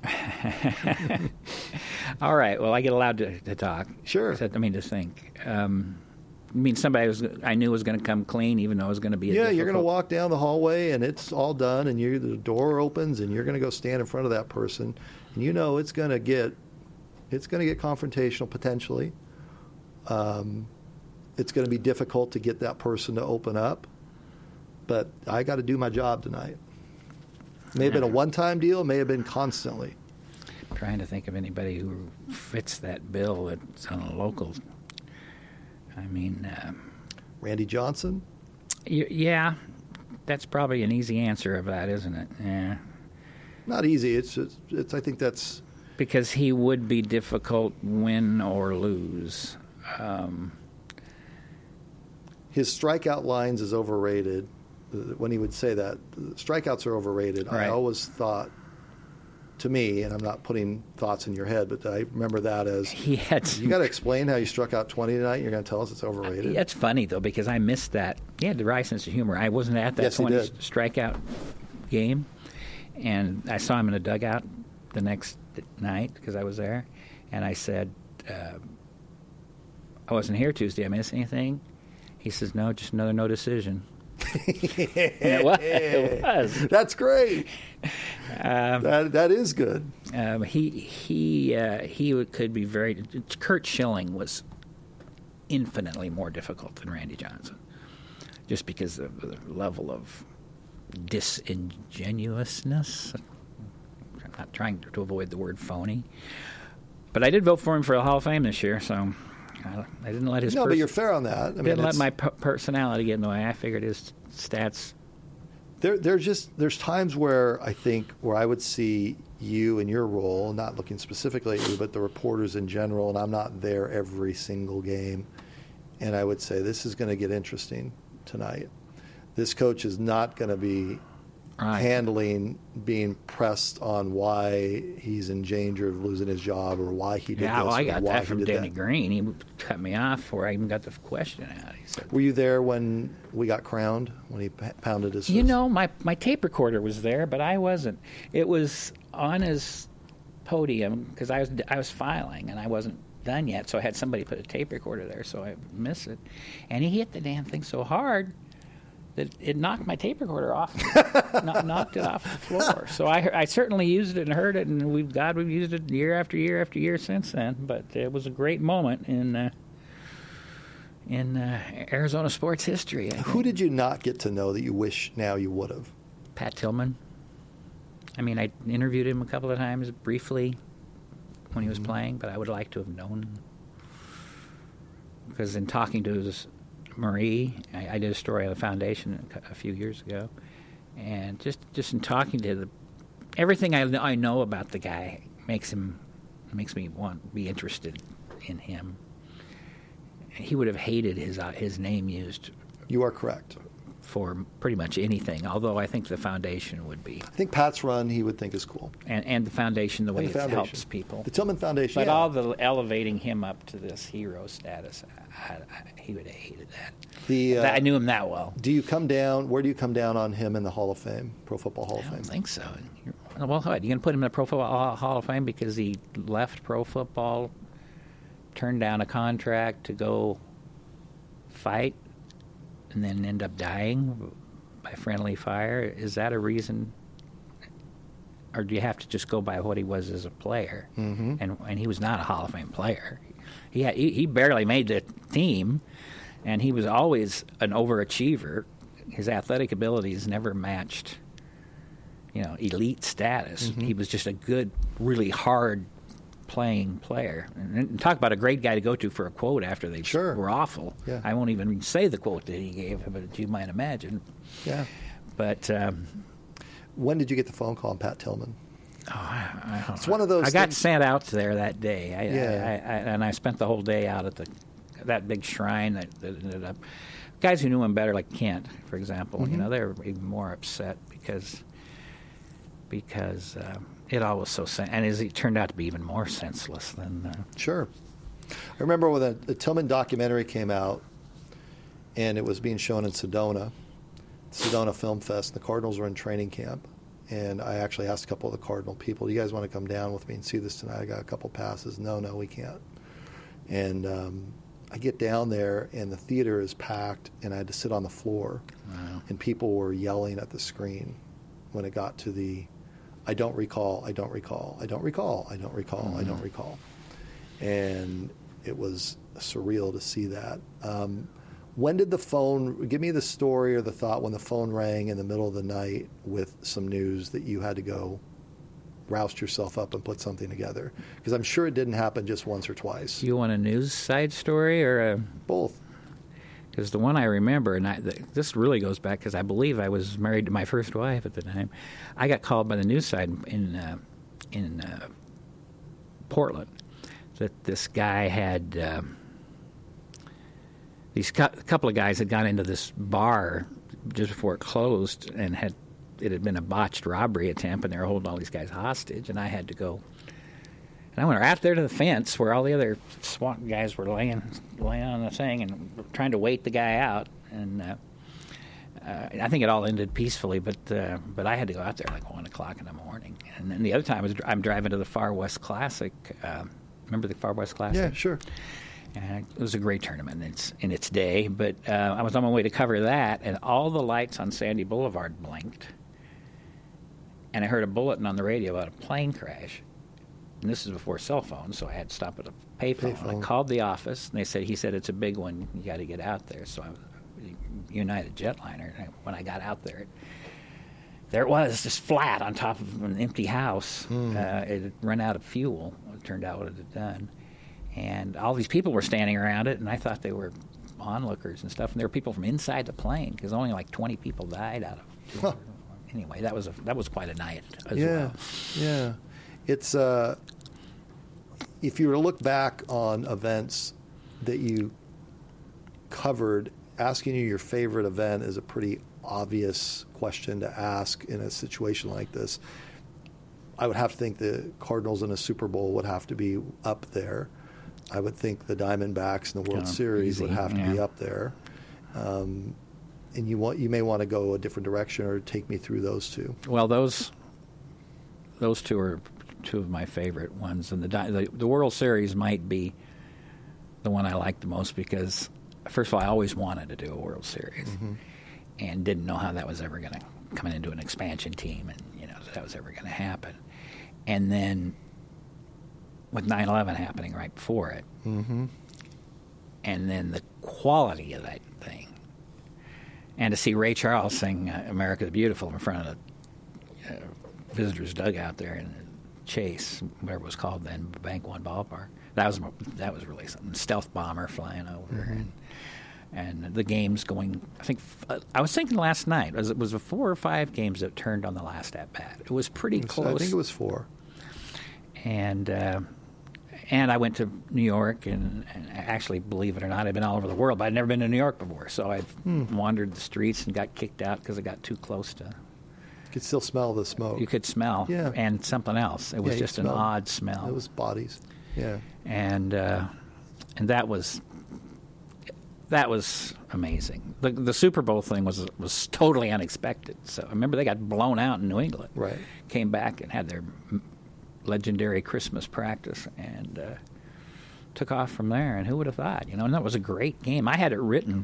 S4: All right, well, I get allowed to, to talk.
S3: Sure.
S4: I mean, to think. Um, I mean, somebody was I knew was going to come clean, even though it was going to be a
S3: Yeah, you're going to
S4: difficult-
S3: walk down the hallway, and it's all done, and you the door opens, and you're going to go stand in front of that person, and you know it's going to get it's going to get confrontational potentially. Um, it's going to be difficult to get that person to open up, but I got to do my job tonight. May have been a one-time deal, may have been constantly.
S4: Trying to think of anybody who fits that bill that's on a local. I mean, um,
S3: Randy Johnson?
S4: y- yeah, that's probably an easy answer of that, isn't it? Yeah,
S3: Not easy. It's, it's, it's I think that's
S4: because he would be difficult, win or lose. Um,
S3: his strikeout lines is overrated. When he would say that, strikeouts are overrated.
S4: Right.
S3: I always thought, to me, and I'm not putting thoughts in your head, but I remember that as,
S4: he had.
S3: you got to explain how you struck out twenty tonight, and you're going to tell us it's overrated.
S4: That's funny though, because I missed that. He had the right sense of humor. I wasn't at that
S3: Yes, he
S4: twenty
S3: did.
S4: strikeout game, and I saw him in a dugout the next night because I was there, and I said, uh, "I wasn't here Tuesday. I miss anything?" He says, "No, just another no decision." it was. It was.
S3: That's great.
S4: Um,
S3: That that is good.
S4: Um, he he uh, he would- could be very. Kurt Schilling was infinitely more difficult than Randy Johnson, just because of the level of disingenuousness. I'm not trying to avoid the word phony, but I did vote for him for the Hall of Fame this year, so I, I didn't let his.
S3: No, but
S4: pers-
S3: you're fair on that. I mean,
S4: didn't let
S3: it's-
S4: my p- personality get in the way. I figured his stats.
S3: There, there's just there's times where I think where I would see you in your role, not looking specifically at you, but the reporters in general, and I'm not there every single game, and I would say this is going to get interesting tonight. This coach is not going to be
S4: Right.
S3: handling being pressed on why he's in danger of losing his job or why he did
S4: Yeah,
S3: this
S4: well, I
S3: or
S4: got
S3: why
S4: that
S3: he
S4: from
S3: did
S4: Danny
S3: that.
S4: Green. He cut me off before I even got the question out. He said,
S3: Were you there when we got crowned, when he p- pounded his
S4: You
S3: fist?
S4: know, my, my tape recorder was there, but I wasn't. It was on his podium because I was I was filing and I wasn't done yet, so I had somebody put a tape recorder there, so I missed it. And he hit the damn thing so hard that it knocked my tape recorder off, Kno- knocked it off the floor. So I I certainly used it and heard it, and we've God we've used it year after year after year since then. But it was a great moment in. Uh, in uh, Arizona sports history. I
S3: Who
S4: think.
S3: did you not get to know that you wish now you would have?
S4: Pat Tillman. I mean, I interviewed him a couple of times briefly when he was playing, but I would like to have known him. Because in talking to his Marie, I, I did a story on the foundation a, a few years ago, and just, just in talking to the everything I, I know about the guy makes him makes me want be interested in him. He would have hated his uh, his name used
S3: You are correct.
S4: for pretty much anything, although I think the foundation would be.
S3: I think Pat's run he would think is cool.
S4: And, and the foundation, the way
S3: the
S4: it
S3: foundation.
S4: helps people.
S3: The Tillman Foundation,
S4: But
S3: yeah.
S4: all the elevating him up to this hero status, I, I, he would have hated that.
S3: The, uh,
S4: I knew him that well.
S3: Do you come down, where do you come down on him in the Hall of Fame, Pro Football Hall of
S4: I
S3: Fame?
S4: don't think so. Well, what, you going to put him in the Pro Football Hall of Fame because he left pro football, turned down a contract to go fight, and then end up dying by friendly fire? Is that a reason? Or do you have to just go by what he was as a player? Mm-hmm. And and he was not a Hall of Fame player. He had, he, he barely made the team, and he was always an overachiever. His athletic abilities never matched, you know, elite status. Mm-hmm. He was just a good, really hard playing player. And, and talk about a great guy to go to for a quote after they
S3: sure.
S4: were awful.
S3: Yeah.
S4: I won't even say the quote that he gave, but you might imagine.
S3: Yeah.
S4: But um,
S3: when did you get the phone call on Pat Tillman?
S4: Oh, I, I don't
S3: It's
S4: know.
S3: one of those
S4: I got
S3: things-
S4: sent out there that day. I,
S3: Yeah.
S4: I, I, and I spent the whole day out at the that big shrine that, that ended up. Guys who knew him better, like Kent, for example,
S3: Mm-hmm.
S4: you know, they were even more upset because because uh, it all was so sen- and it turned out to be even more senseless than. Uh,
S3: Sure. I remember when the, the Tillman documentary came out, and it was being shown in Sedona, Sedona Film Fest. The Cardinals were in training camp, and I actually asked a couple of the Cardinal people, "Do you guys want to come down with me and see this tonight? I got a couple passes." No, no, we can't. And um, I get down there, and the theater is packed, and I had to sit on the floor,
S4: Wow.
S3: and people were yelling at the screen when it got to the, "I don't recall, I don't recall, I don't recall, I don't recall, mm-hmm. I don't recall." And it was surreal to see that. Um, when did the phone, give me the story or the thought when the phone rang in the middle of the night with some news that you had to go roust yourself up and put something together? Because I'm sure it didn't happen just once or twice.
S4: you want a news side story or a?
S3: Both.
S4: Because the one I remember, and I, the, this really goes back because I believe I was married to my first wife at the time. I got called by the news side in uh, in uh, Portland that this guy had um, these cu- couple of guys had gone into this bar just before it closed and had it had been a botched robbery attempt, and they were holding all these guys hostage, and I had to go. And I went out there to the fence where all the other SWAT guys were laying laying on the thing and trying to wait the guy out. And uh, uh, I think it all ended peacefully, but uh, but I had to go out there like one o'clock in the morning. And then the other time I was, I'm driving to the Far West Classic. Uh, remember the Far West Classic?
S3: Yeah, sure.
S4: And it was a great tournament in its, in its day. But uh, I was on my way to cover that, and all the lights on Sandy Boulevard blinked. And I heard a bulletin on the radio about a plane crash. And this is before cell phones, so I had to stop at a payphone.
S3: Payphone.
S4: I called the office, and they said, he said, it's a big one. You got to get out there. So I was United Jetliner. And when I got out there, there it was, just flat on top of an empty house.
S3: Mm.
S4: Uh, it had run out of fuel. It turned out what it had done. And all these people were standing around it, and I thought they were onlookers and stuff. And there were people from inside the plane, because only like twenty people died out of
S3: Huh.
S4: Anyway, that was a, that was quite a night as
S3: Yeah,
S4: well.
S3: yeah. It's uh, if you were to look back on events that you covered, asking you your favorite event is a pretty obvious question to ask in a situation like this. I would have to think the Cardinals in a Super Bowl would have to be up there. I would think the Diamondbacks in the World
S4: Yeah,
S3: Series would
S4: easy,
S3: have to
S4: yeah.
S3: be up there. Um, and you want you may want to go a different direction or take me through those two.
S4: Well, those those two are two of my favorite ones, and the the, the World Series might be the one I like the most because, first of all, I always wanted to do a World Series, mm-hmm. and didn't know how that was ever going to come into an expansion team, and you know that, that was ever going to happen. And then with nine eleven happening right before it,
S3: Mm-hmm.
S4: and then the quality of that thing. And to see Ray Charles sing uh, America the Beautiful in front of the uh, visitors' dugout there in Chase, whatever it was called then, Bank One Ballpark, that was that was really something. Stealth bomber flying over,
S3: Mm-hmm.
S4: and, and the games going, I think, uh, I was thinking last night, was it was a four or five games that turned on the last at-bat. It was pretty close.
S3: I think it was four.
S4: And uh, and I went to New York, and, and actually, believe it or not, I'd been all over the world, but I'd never been to New York before. So I hmm. wandered the streets and got kicked out because I got too close to.
S3: You could still smell the smoke.
S4: You could smell,
S3: yeah.
S4: and something else. It was
S3: yeah,
S4: just an odd smell.
S3: It was bodies, yeah.
S4: And uh, and that was that was amazing. The the Super Bowl thing was was totally unexpected. So I remember they got blown out in New England.
S3: Right.
S4: Came back and had their legendary Christmas practice and uh, took off from there. And who would have thought? You know, and that was a great game. I had it written.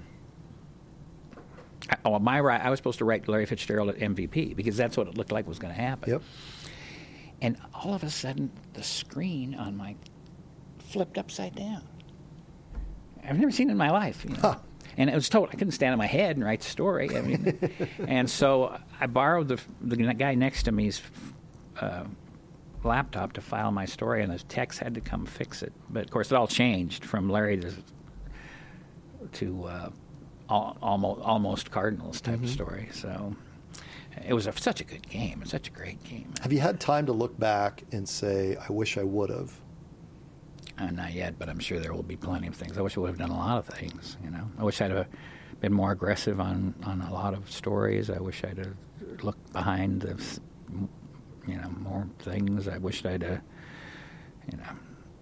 S4: I, oh, my I was supposed to write Larry Fitzgerald at M V P because that's what it looked like was going to happen.
S3: Yep.
S4: And all of a sudden, the screen on my flipped upside down. I've never seen it in my life. You know? Huh. And it was total. I couldn't stand on my head and write the story. I mean, and so I borrowed the the guy next to me's uh, laptop to file my story, and the techs had to come fix it. But of course, it all changed from Larry to to. Uh, Almost, almost Cardinals type mm-hmm. of story. So it was a, such a good game. It's such a great game.
S3: Have you had time to look back and say, I wish I would have?
S4: Uh, not yet, but I'm sure there will be plenty of things. I wish I would have done a lot of things. You know, I wish I'd have been more aggressive on, on a lot of stories. I wish I'd have looked behind the, you know, more things. I wish I'd have, you know,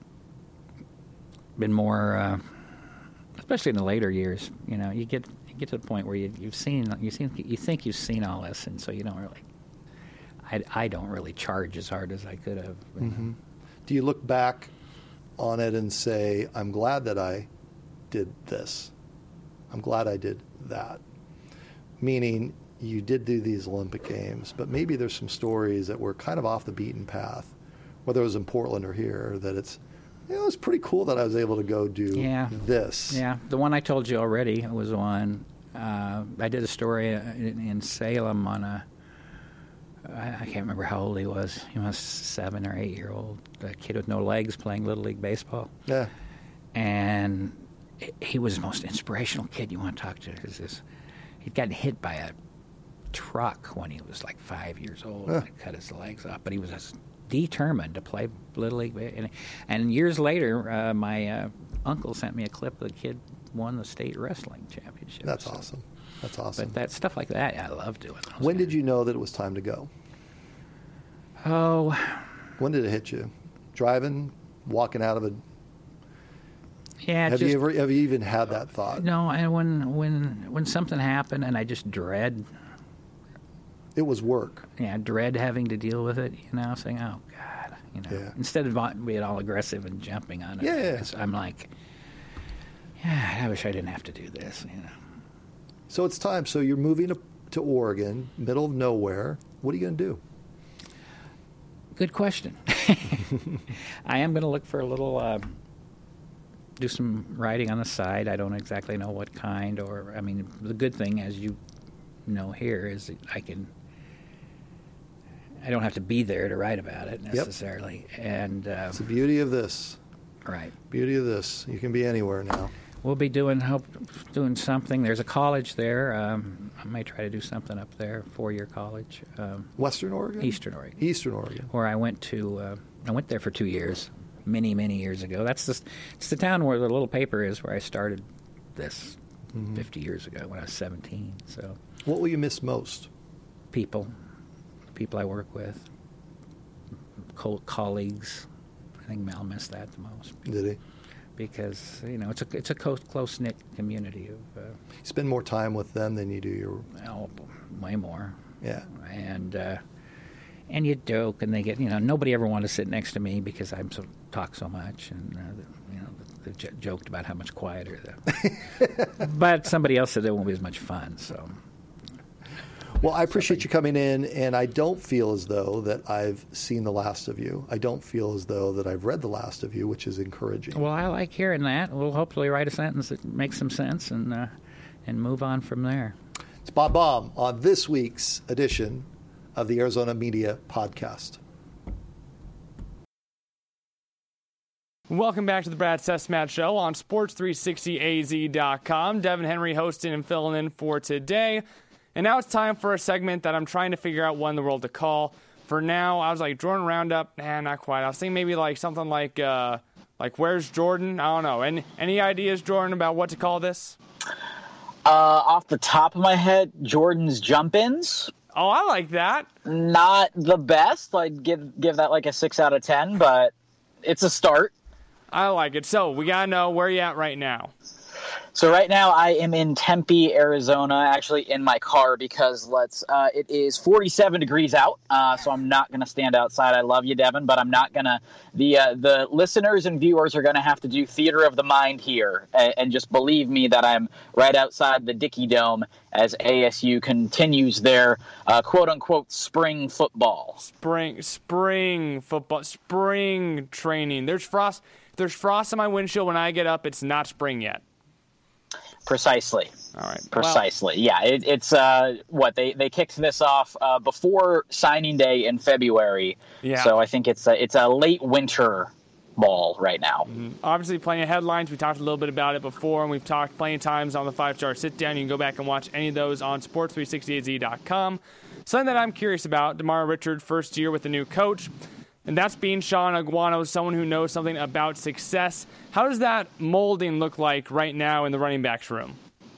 S4: been more. Uh, Especially in the later years, you know, you get you get to the point where you, you've seen you seen you think you've seen all this, and so you don't really. I, I don't really charge as hard as I could have.
S3: Mm-hmm. Do you look back on it and say, "I'm glad that I did this. I'm glad I did that." Meaning, you did do these Olympic Games, but maybe there's some stories that were kind of off the beaten path, whether it was in Portland or here. That it's. You know, it was pretty cool that I was able to go do
S4: yeah.
S3: this.
S4: Yeah, the one I told you already was one. Uh, I did a story in, in Salem on a. I, I can't remember how old he was. He was seven or eight year old. A kid with no legs playing Little League baseball.
S3: Yeah.
S4: And he was the most inspirational kid you want to talk to. Cause this, he'd gotten hit by a truck when he was like five years old. Yeah. And cut his legs off, but he was a determined to play Little League. And, and years later, uh, my uh, uncle sent me a clip of the kid won the state wrestling championship.
S3: That's
S4: so.
S3: awesome. That's awesome.
S4: But that stuff like that, I love doing.
S3: When did you know that it was time to go?
S4: Oh.
S3: When did it hit you? Driving, walking out of a.
S4: Yeah.
S3: Have
S4: just,
S3: you ever have you even had that thought?
S4: No, and when when when something happened and I just dread.
S3: It was work.
S4: Yeah, dread having to deal with it, you know, saying, oh, God, you know.
S3: Yeah.
S4: Instead of being all aggressive and jumping on it.
S3: Yeah.
S4: I'm like, yeah, I wish I didn't have to do this, you know.
S3: So it's time. So you're moving to, to Oregon, middle of nowhere. What are you going to do?
S4: Good question. I am going to look for a little, uh, do some writing on the side. I don't exactly know what kind or, I mean, the good thing, as you know here, is that I can... I don't have to be there to write about it necessarily, yep. and uh,
S3: it's the beauty of this.
S4: Right,
S3: beauty of this. You can be anywhere now.
S4: We'll be doing hope doing something. There's a college there. Um, I may try to do something up there. Four-year college. Um,
S3: Western Oregon.
S4: Eastern Oregon.
S3: Eastern Oregon.
S4: Where I went to. Uh, I went there for two years, many many years ago. That's the it's the town where the little paper is, where I started this mm-hmm. fifty years ago when I was seventeen. So.
S3: What will you miss most?
S4: People. People I work with, co- colleagues. I think Mel missed that the most.
S3: Did he?
S4: Because you know it's a it's a close knit community of. Uh,
S3: you spend more time with them than you do your.
S4: Oh, way more.
S3: Yeah.
S4: And uh, and you joke, and they get you know nobody ever wanted to sit next to me because I'm so talk so much, and uh, you know they j- joked about how much quieter. The, but somebody else said it won't be as much fun, so.
S3: Well, I appreciate you coming in, and I don't feel as though that I've seen the last of you. I don't feel as though that I've read the last of you, which is encouraging.
S4: Well, I like hearing that. We'll hopefully write a sentence that makes some sense and uh, and move on from there.
S3: It's Bob Baum on this week's edition of the Arizona Media Podcast.
S2: Welcome back to the Brad Sesmat Show on sports three sixty A Z dot com. Devin Henry hosting and filling in for today. And now it's time for a segment that I'm trying to figure out what in the world to call. For now, I was like, Jordan Roundup, nah, not quite. I was thinking maybe like something like uh, Like, where's Jordan? I don't know. Any, any ideas, Jordan, about what to call this?
S5: Uh, off the top of my head, Jordan's jump-ins.
S2: Oh, I like that.
S5: Not the best. I'd give give that like a six out of ten, but it's a start.
S2: I like it. So we got to know where you at right now.
S5: So right now I am in Tempe, Arizona, actually in my car because let's. Uh, it is forty-seven degrees out, uh, so I'm not going to stand outside. I love you, Devin, but I'm not going to. The uh, the listeners and viewers are going to have to do theater of the mind here and, and just believe me that I'm right outside the Dickey Dome as A S U continues their uh, quote-unquote spring football.
S2: Spring, spring football, spring training. There's frost. There's frost on my windshield when I get up. It's not spring yet.
S5: Precisely.
S2: All right.
S5: Precisely. Well, yeah. It, it's uh, what they, they kicked this off uh, before signing day in February.
S2: Yeah.
S5: So I think it's a, it's a late winter ball right now.
S2: Mm-hmm. Obviously, plenty of headlines. We talked a little bit about it before, and we've talked plenty of times on the Five Star Sit Down. You can go back and watch any of those on sports three sixty A Z dot com. Something that I'm curious about: DeMar Richard, first year with a new coach. And that's being Sean Aguano, someone who knows something about success. How does that molding look like right now in the running backs room?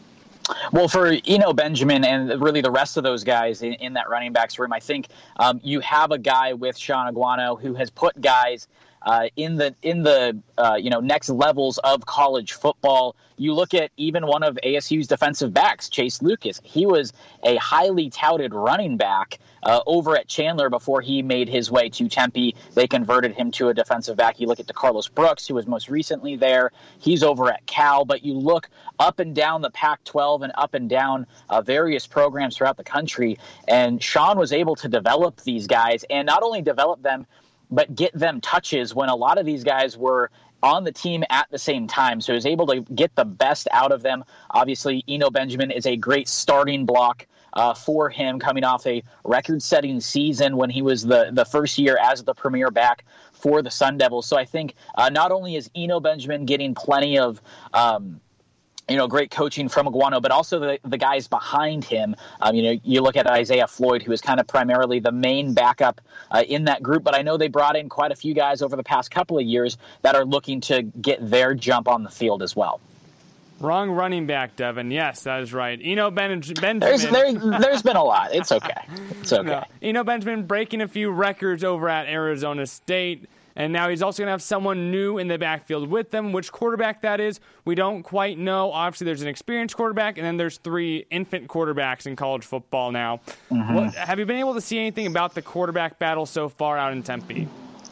S5: Well, for Eno Benjamin and really the rest of those guys in, in that running backs room, I think um, you have a guy with Sean Aguano who has put guys uh, in the in the uh, you know next levels of college football. You look at even one of A S U's defensive backs, Chase Lucas. He was a highly touted running back uh, over at Chandler before he made his way to Tempe. They converted him to a defensive back. You look at DeCarlos Brooks, who was most recently there. He's over at Cal. But you look up and down the Pac twelve and up and down uh, various programs throughout the country, and Sean was able to develop these guys, and not only develop them, but get them touches when a lot of these guys were on the team at the same time. So he was able to get the best out of them. Obviously, Eno Benjamin is a great starting block uh, for him, coming off a record-setting season when he was the, the first year as the premier back for the Sun Devils. So I think uh, not only is Eno Benjamin getting plenty of um, you know, great coaching from Aguano, but also the, the guys behind him. Um, you know, you look at Isaiah Floyd, who is kind of primarily the main backup uh, in that group, but I know they brought in quite a few guys over the past couple of years that are looking to get their jump on the field as well.
S2: Wrong running back, Devin. Yes, that is right. Eno ben- Benjamin.
S5: There's, there, there's been a lot. It's okay. It's okay.
S2: No. Eno Benjamin breaking a few records over at Arizona State. And now he's also going to have someone new in the backfield with them. Which quarterback that is, we don't quite know. Obviously, there's an experienced quarterback, and then there's three infant quarterbacks in college football now. Mm-hmm. What, have you been able to see anything about the quarterback battle so far out in Tempe?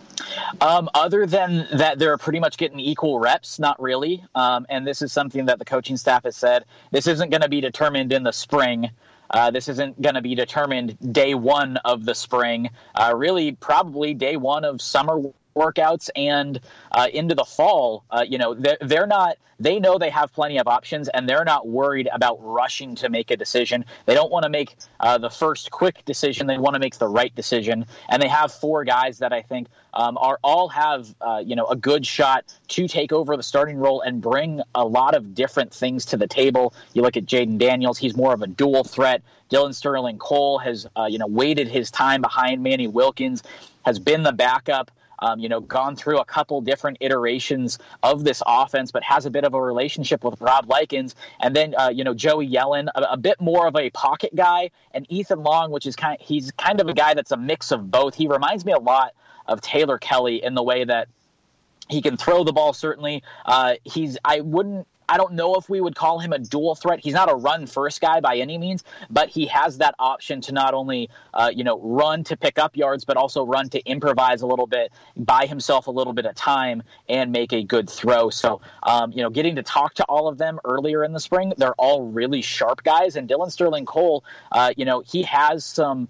S5: Um, other than that, they're pretty much getting equal reps, not really. Um, and this is something that the coaching staff has said. This isn't going to be determined in the spring. Uh, this isn't going to be determined day one of the spring. Uh, really, probably day one of summer workouts and uh, into the fall. Uh, you know, they're, they're not, they know they have plenty of options, and they're not worried about rushing to make a decision. They don't want to make uh, the first quick decision. They want to make the right decision. And they have four guys that I think um, are all have, uh, you know, a good shot to take over the starting role and bring a lot of different things to the table. You look at Jaden Daniels, he's more of a dual threat. Dylan Sterling Cole has, uh, you know, waited his time behind Manny Wilkins, has been the backup. Um, you know, gone through a couple different iterations of this offense, but has a bit of a relationship with Rob Likens. And then, uh, you know, Joey Yellen, a, a bit more of a pocket guy, and Ethan Long, which is kind of, he's kind of a guy that's a mix of both. He reminds me a lot of Taylor Kelly in the way that he can throw the ball, certainly. Uh, he's, I wouldn't, I don't know if we would call him a dual threat. He's not a run-first guy by any means, but he has that option to not only, uh, you know, run to pick up yards, but also run to improvise a little bit, buy himself a little bit of time, and make a good throw. So, um, you know, getting to talk to all of them earlier in the spring, they're all really sharp guys. And Dylan Sterling Cole, uh, you know, he has some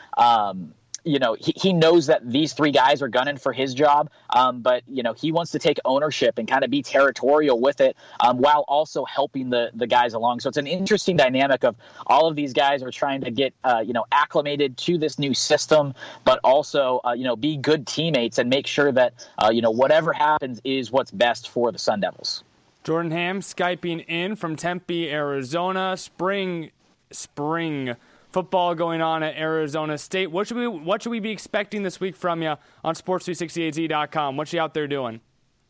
S5: um, – You know, he, he knows that these three guys are gunning for his job, um, but, you know, he wants to take ownership and kind of be territorial with it um, while also helping the, the guys along. So it's an interesting dynamic of all of these guys are trying to get, uh, you know, acclimated to this new system, but also, uh, you know, be good teammates and make sure that, uh, you know, whatever happens is what's best for the Sun Devils.
S2: Jordan Ham Skyping in from Tempe, Arizona. Spring, spring. Football going on at Arizona State. What should we what should we be expecting this week from you on sports three sixty A Z dot com? What's you out there doing?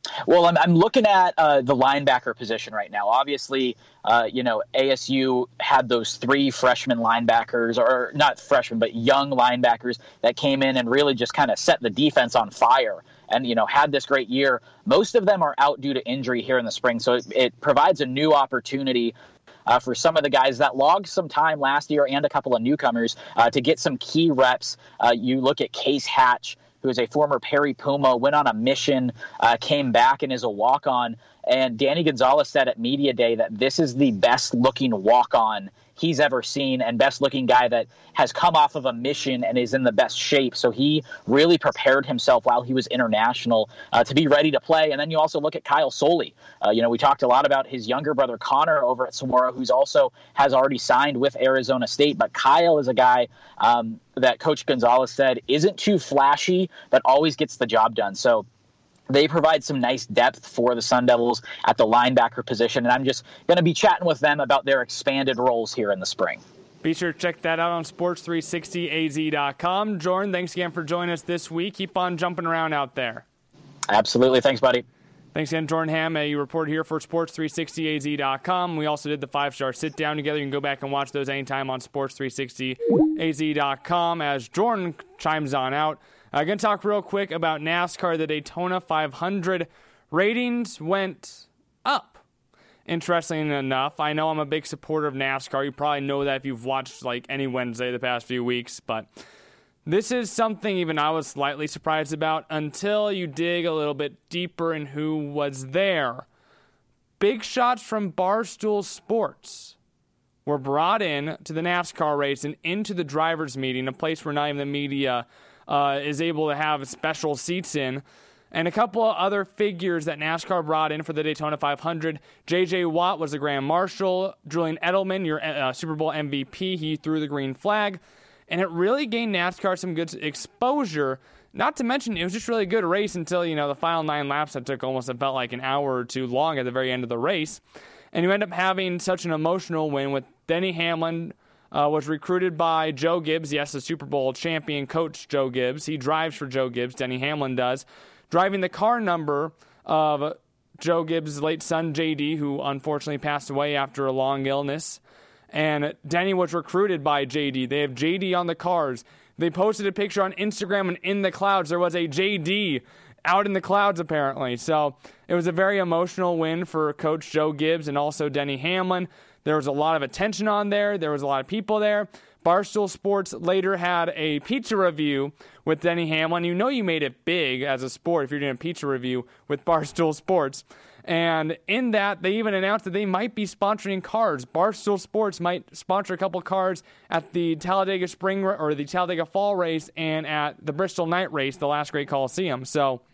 S5: Well, I'm, I'm looking at uh, the linebacker position right now. Obviously, uh, you know, A S U had those three freshman linebackers, or not freshmen, but young linebackers that came in and really just kind of set the defense on fire and, you know, had this great year. Most of them are out due to injury here in the spring, so it, it provides a new opportunity Uh, for some of the guys that logged some time last year and a couple of newcomers uh, to get some key reps. Uh, you look at Case Hatch, who is a former Perry Puma, went on a mission, uh, came back and is a walk-on. And Danny Gonzalez said at Media Day that this is the best-looking walk-on he's ever seen and best-looking guy that has come off of a mission and is in the best shape. So he really prepared himself while he was international uh, to be ready to play. And then you also look at Kyle Soley. Uh, you know, we talked a lot about his younger brother Connor over at Samora, who's also has already signed with Arizona State. But Kyle is a guy um, that Coach Gonzalez said isn't too flashy, but always gets the job done. So they provide some nice depth for the Sun Devils at the linebacker position, and I'm just going to be chatting with them about their expanded roles here in the spring.
S2: Be sure to check that out on sports three sixty A Z dot com. Jordan, thanks again for joining us this week. Keep on jumping around out there.
S5: Absolutely. Thanks, buddy. Thanks
S2: again, Jordan Ham. You report here for sports three sixty A Z dot com. We also did the five-star sit-down together. You can go back and watch those anytime on sports three sixty A Z dot com as Jordan chimes on out. I'm going to talk real quick about NASCAR. The Daytona five hundred ratings went up. Interestingly enough, I know I'm a big supporter of NASCAR. You probably know that if you've watched like any Wednesday the past few weeks, but this is something even I was slightly surprised about until you dig a little bit deeper in who was there. Big shots from Barstool Sports were brought in to the NASCAR race and into the drivers' meeting, a place where not even the media uh, is able to have special seats in. And a couple of other figures that NASCAR brought in for the Daytona five hundred. J J Watt was the Grand Marshal. Julian Edelman, your uh, Super Bowl M V P, he threw the green flag. And it really gained NASCAR some good exposure. Not to mention, it was just really a good race until, you know, the final nine laps that took almost, it felt like an hour or two long at the very end of the race. And you end up having such an emotional win with Denny Hamlin, uh, was recruited by Joe Gibbs. Yes, the Super Bowl champion coach, Joe Gibbs. He drives for Joe Gibbs, Denny Hamlin does. Driving the car number of Joe Gibbs' late son, J D, who unfortunately passed away after a long illness. And Denny was recruited by J D. They have J D on the cars. They posted a picture on Instagram, and in the clouds, there was a J D out in the clouds, apparently. So it was a very emotional win for Coach Joe Gibbs and also Denny Hamlin. There was a lot of attention on there. There was a lot of people there. Barstool Sports later had a pizza review with Denny Hamlin. You know you made it big as a sport if you're doing a pizza review with Barstool Sports. And in that, they even announced that they might be sponsoring cars. Barstool Sports might sponsor a couple cars at the Talladega Spring or the Talladega Fall race and at the Bristol Night race, the last great Coliseum. So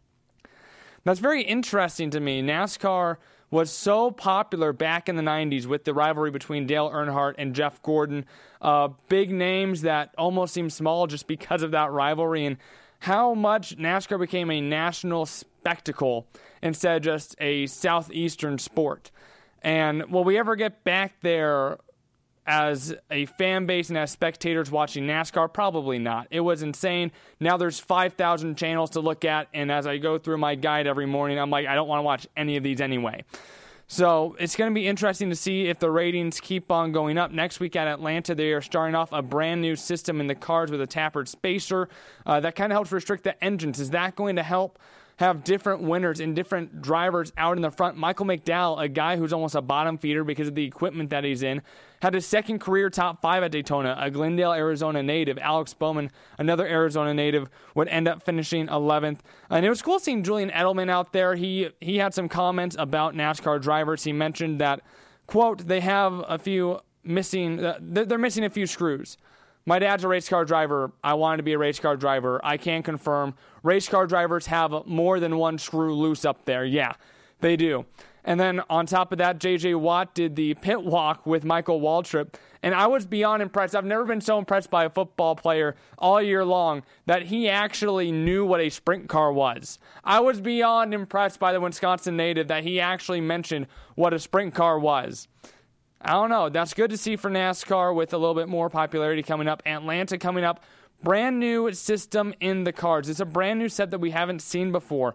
S2: that's very interesting to me. NASCAR was so popular back in the nineties with the rivalry between Dale Earnhardt and Jeff Gordon. Uh, big names that almost seem small just because of that rivalry, and how much NASCAR became a national spectacle instead of just a southeastern sport. And will we ever get back there as a fan base and as spectators watching NASCAR? Probably not. It was insane. Now there's five thousand channels to look at, and as I go through my guide every morning, I'm like, I don't want to watch any of these anyway. So it's going to be interesting to see if the ratings keep on going up. Next week at Atlanta, they are starting off a brand new system in the cars with a tapered spacer. Uh, that kind of helps restrict the engines. Is that going to help have different winners and different drivers out in the front? Michael McDowell, a guy who's almost a bottom feeder because of the equipment that he's in, had his second career top five at Daytona. A Glendale, Arizona native, Alex Bowman, another Arizona native, would end up finishing eleventh. And it was cool seeing Julian Edelman out there. He he had some comments about NASCAR drivers. He mentioned that, quote, they have a few missing, uh, they're missing a few screws. My dad's a race car driver. I wanted to be a race car driver. I can confirm race car drivers have more than one screw loose up there. Yeah, they do. And then on top of that, J J Watt did the pit walk with Michael Waltrip. And I was beyond impressed. I've never been so impressed by a football player all year long that he actually knew what a sprint car was. I was beyond impressed by the Wisconsin native that he actually mentioned what a sprint car was. I don't know. That's good to see for NASCAR with a little bit more popularity coming up. Atlanta coming up. Brand new system in the cars. It's a brand new set that we haven't seen before.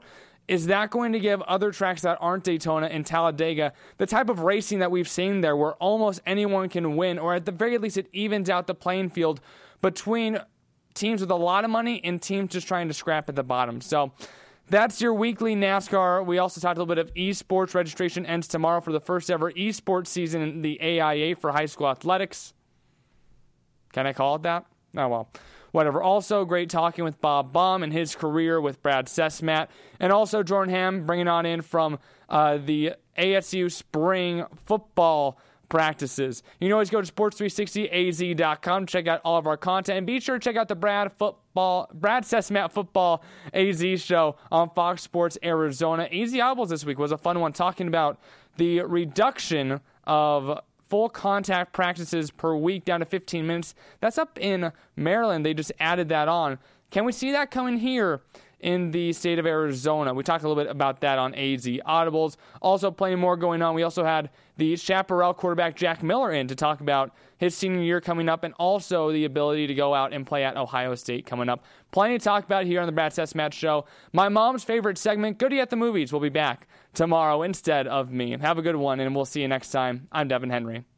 S2: is that going to give other tracks that aren't Daytona and Talladega the type of racing that we've seen there where almost anyone can win, or at the very least it evens out the playing field between teams with a lot of money and teams just trying to scrap at the bottom? So that's your weekly NASCAR. We also talked a little bit of esports. Registration ends tomorrow for the first ever esports season in the A I A for high school athletics. Can I call it that? Oh, well, whatever. Also, great talking with Bob Baum and his career with Brad Sesmat. And also Jordan Ham bringing on in from uh, the A S U spring football practices. You can always go to sports three sixty A Z dot com to check out all of our content. And be sure to check out the Brad football, Brad Sesmat Football A Z show on Fox Sports Arizona. A Z Audibles this week was a fun one, talking about the reduction of full contact practices per week down to fifteen minutes. That's up in Maryland. They just added that on. Can we see that coming here in the state of Arizona? We talked a little bit about that on A Z Audibles. Also, plenty more going on. We also had the Chaparral quarterback Jack Miller in to talk about his senior year coming up, and also the ability to go out and play at Ohio State coming up. Plenty to talk about here on the Brad Sesmat Show. My mom's favorite segment, Goody at the Movies, will be back tomorrow instead of me. Have a good one, and we'll see you next time. I'm Devin Henry.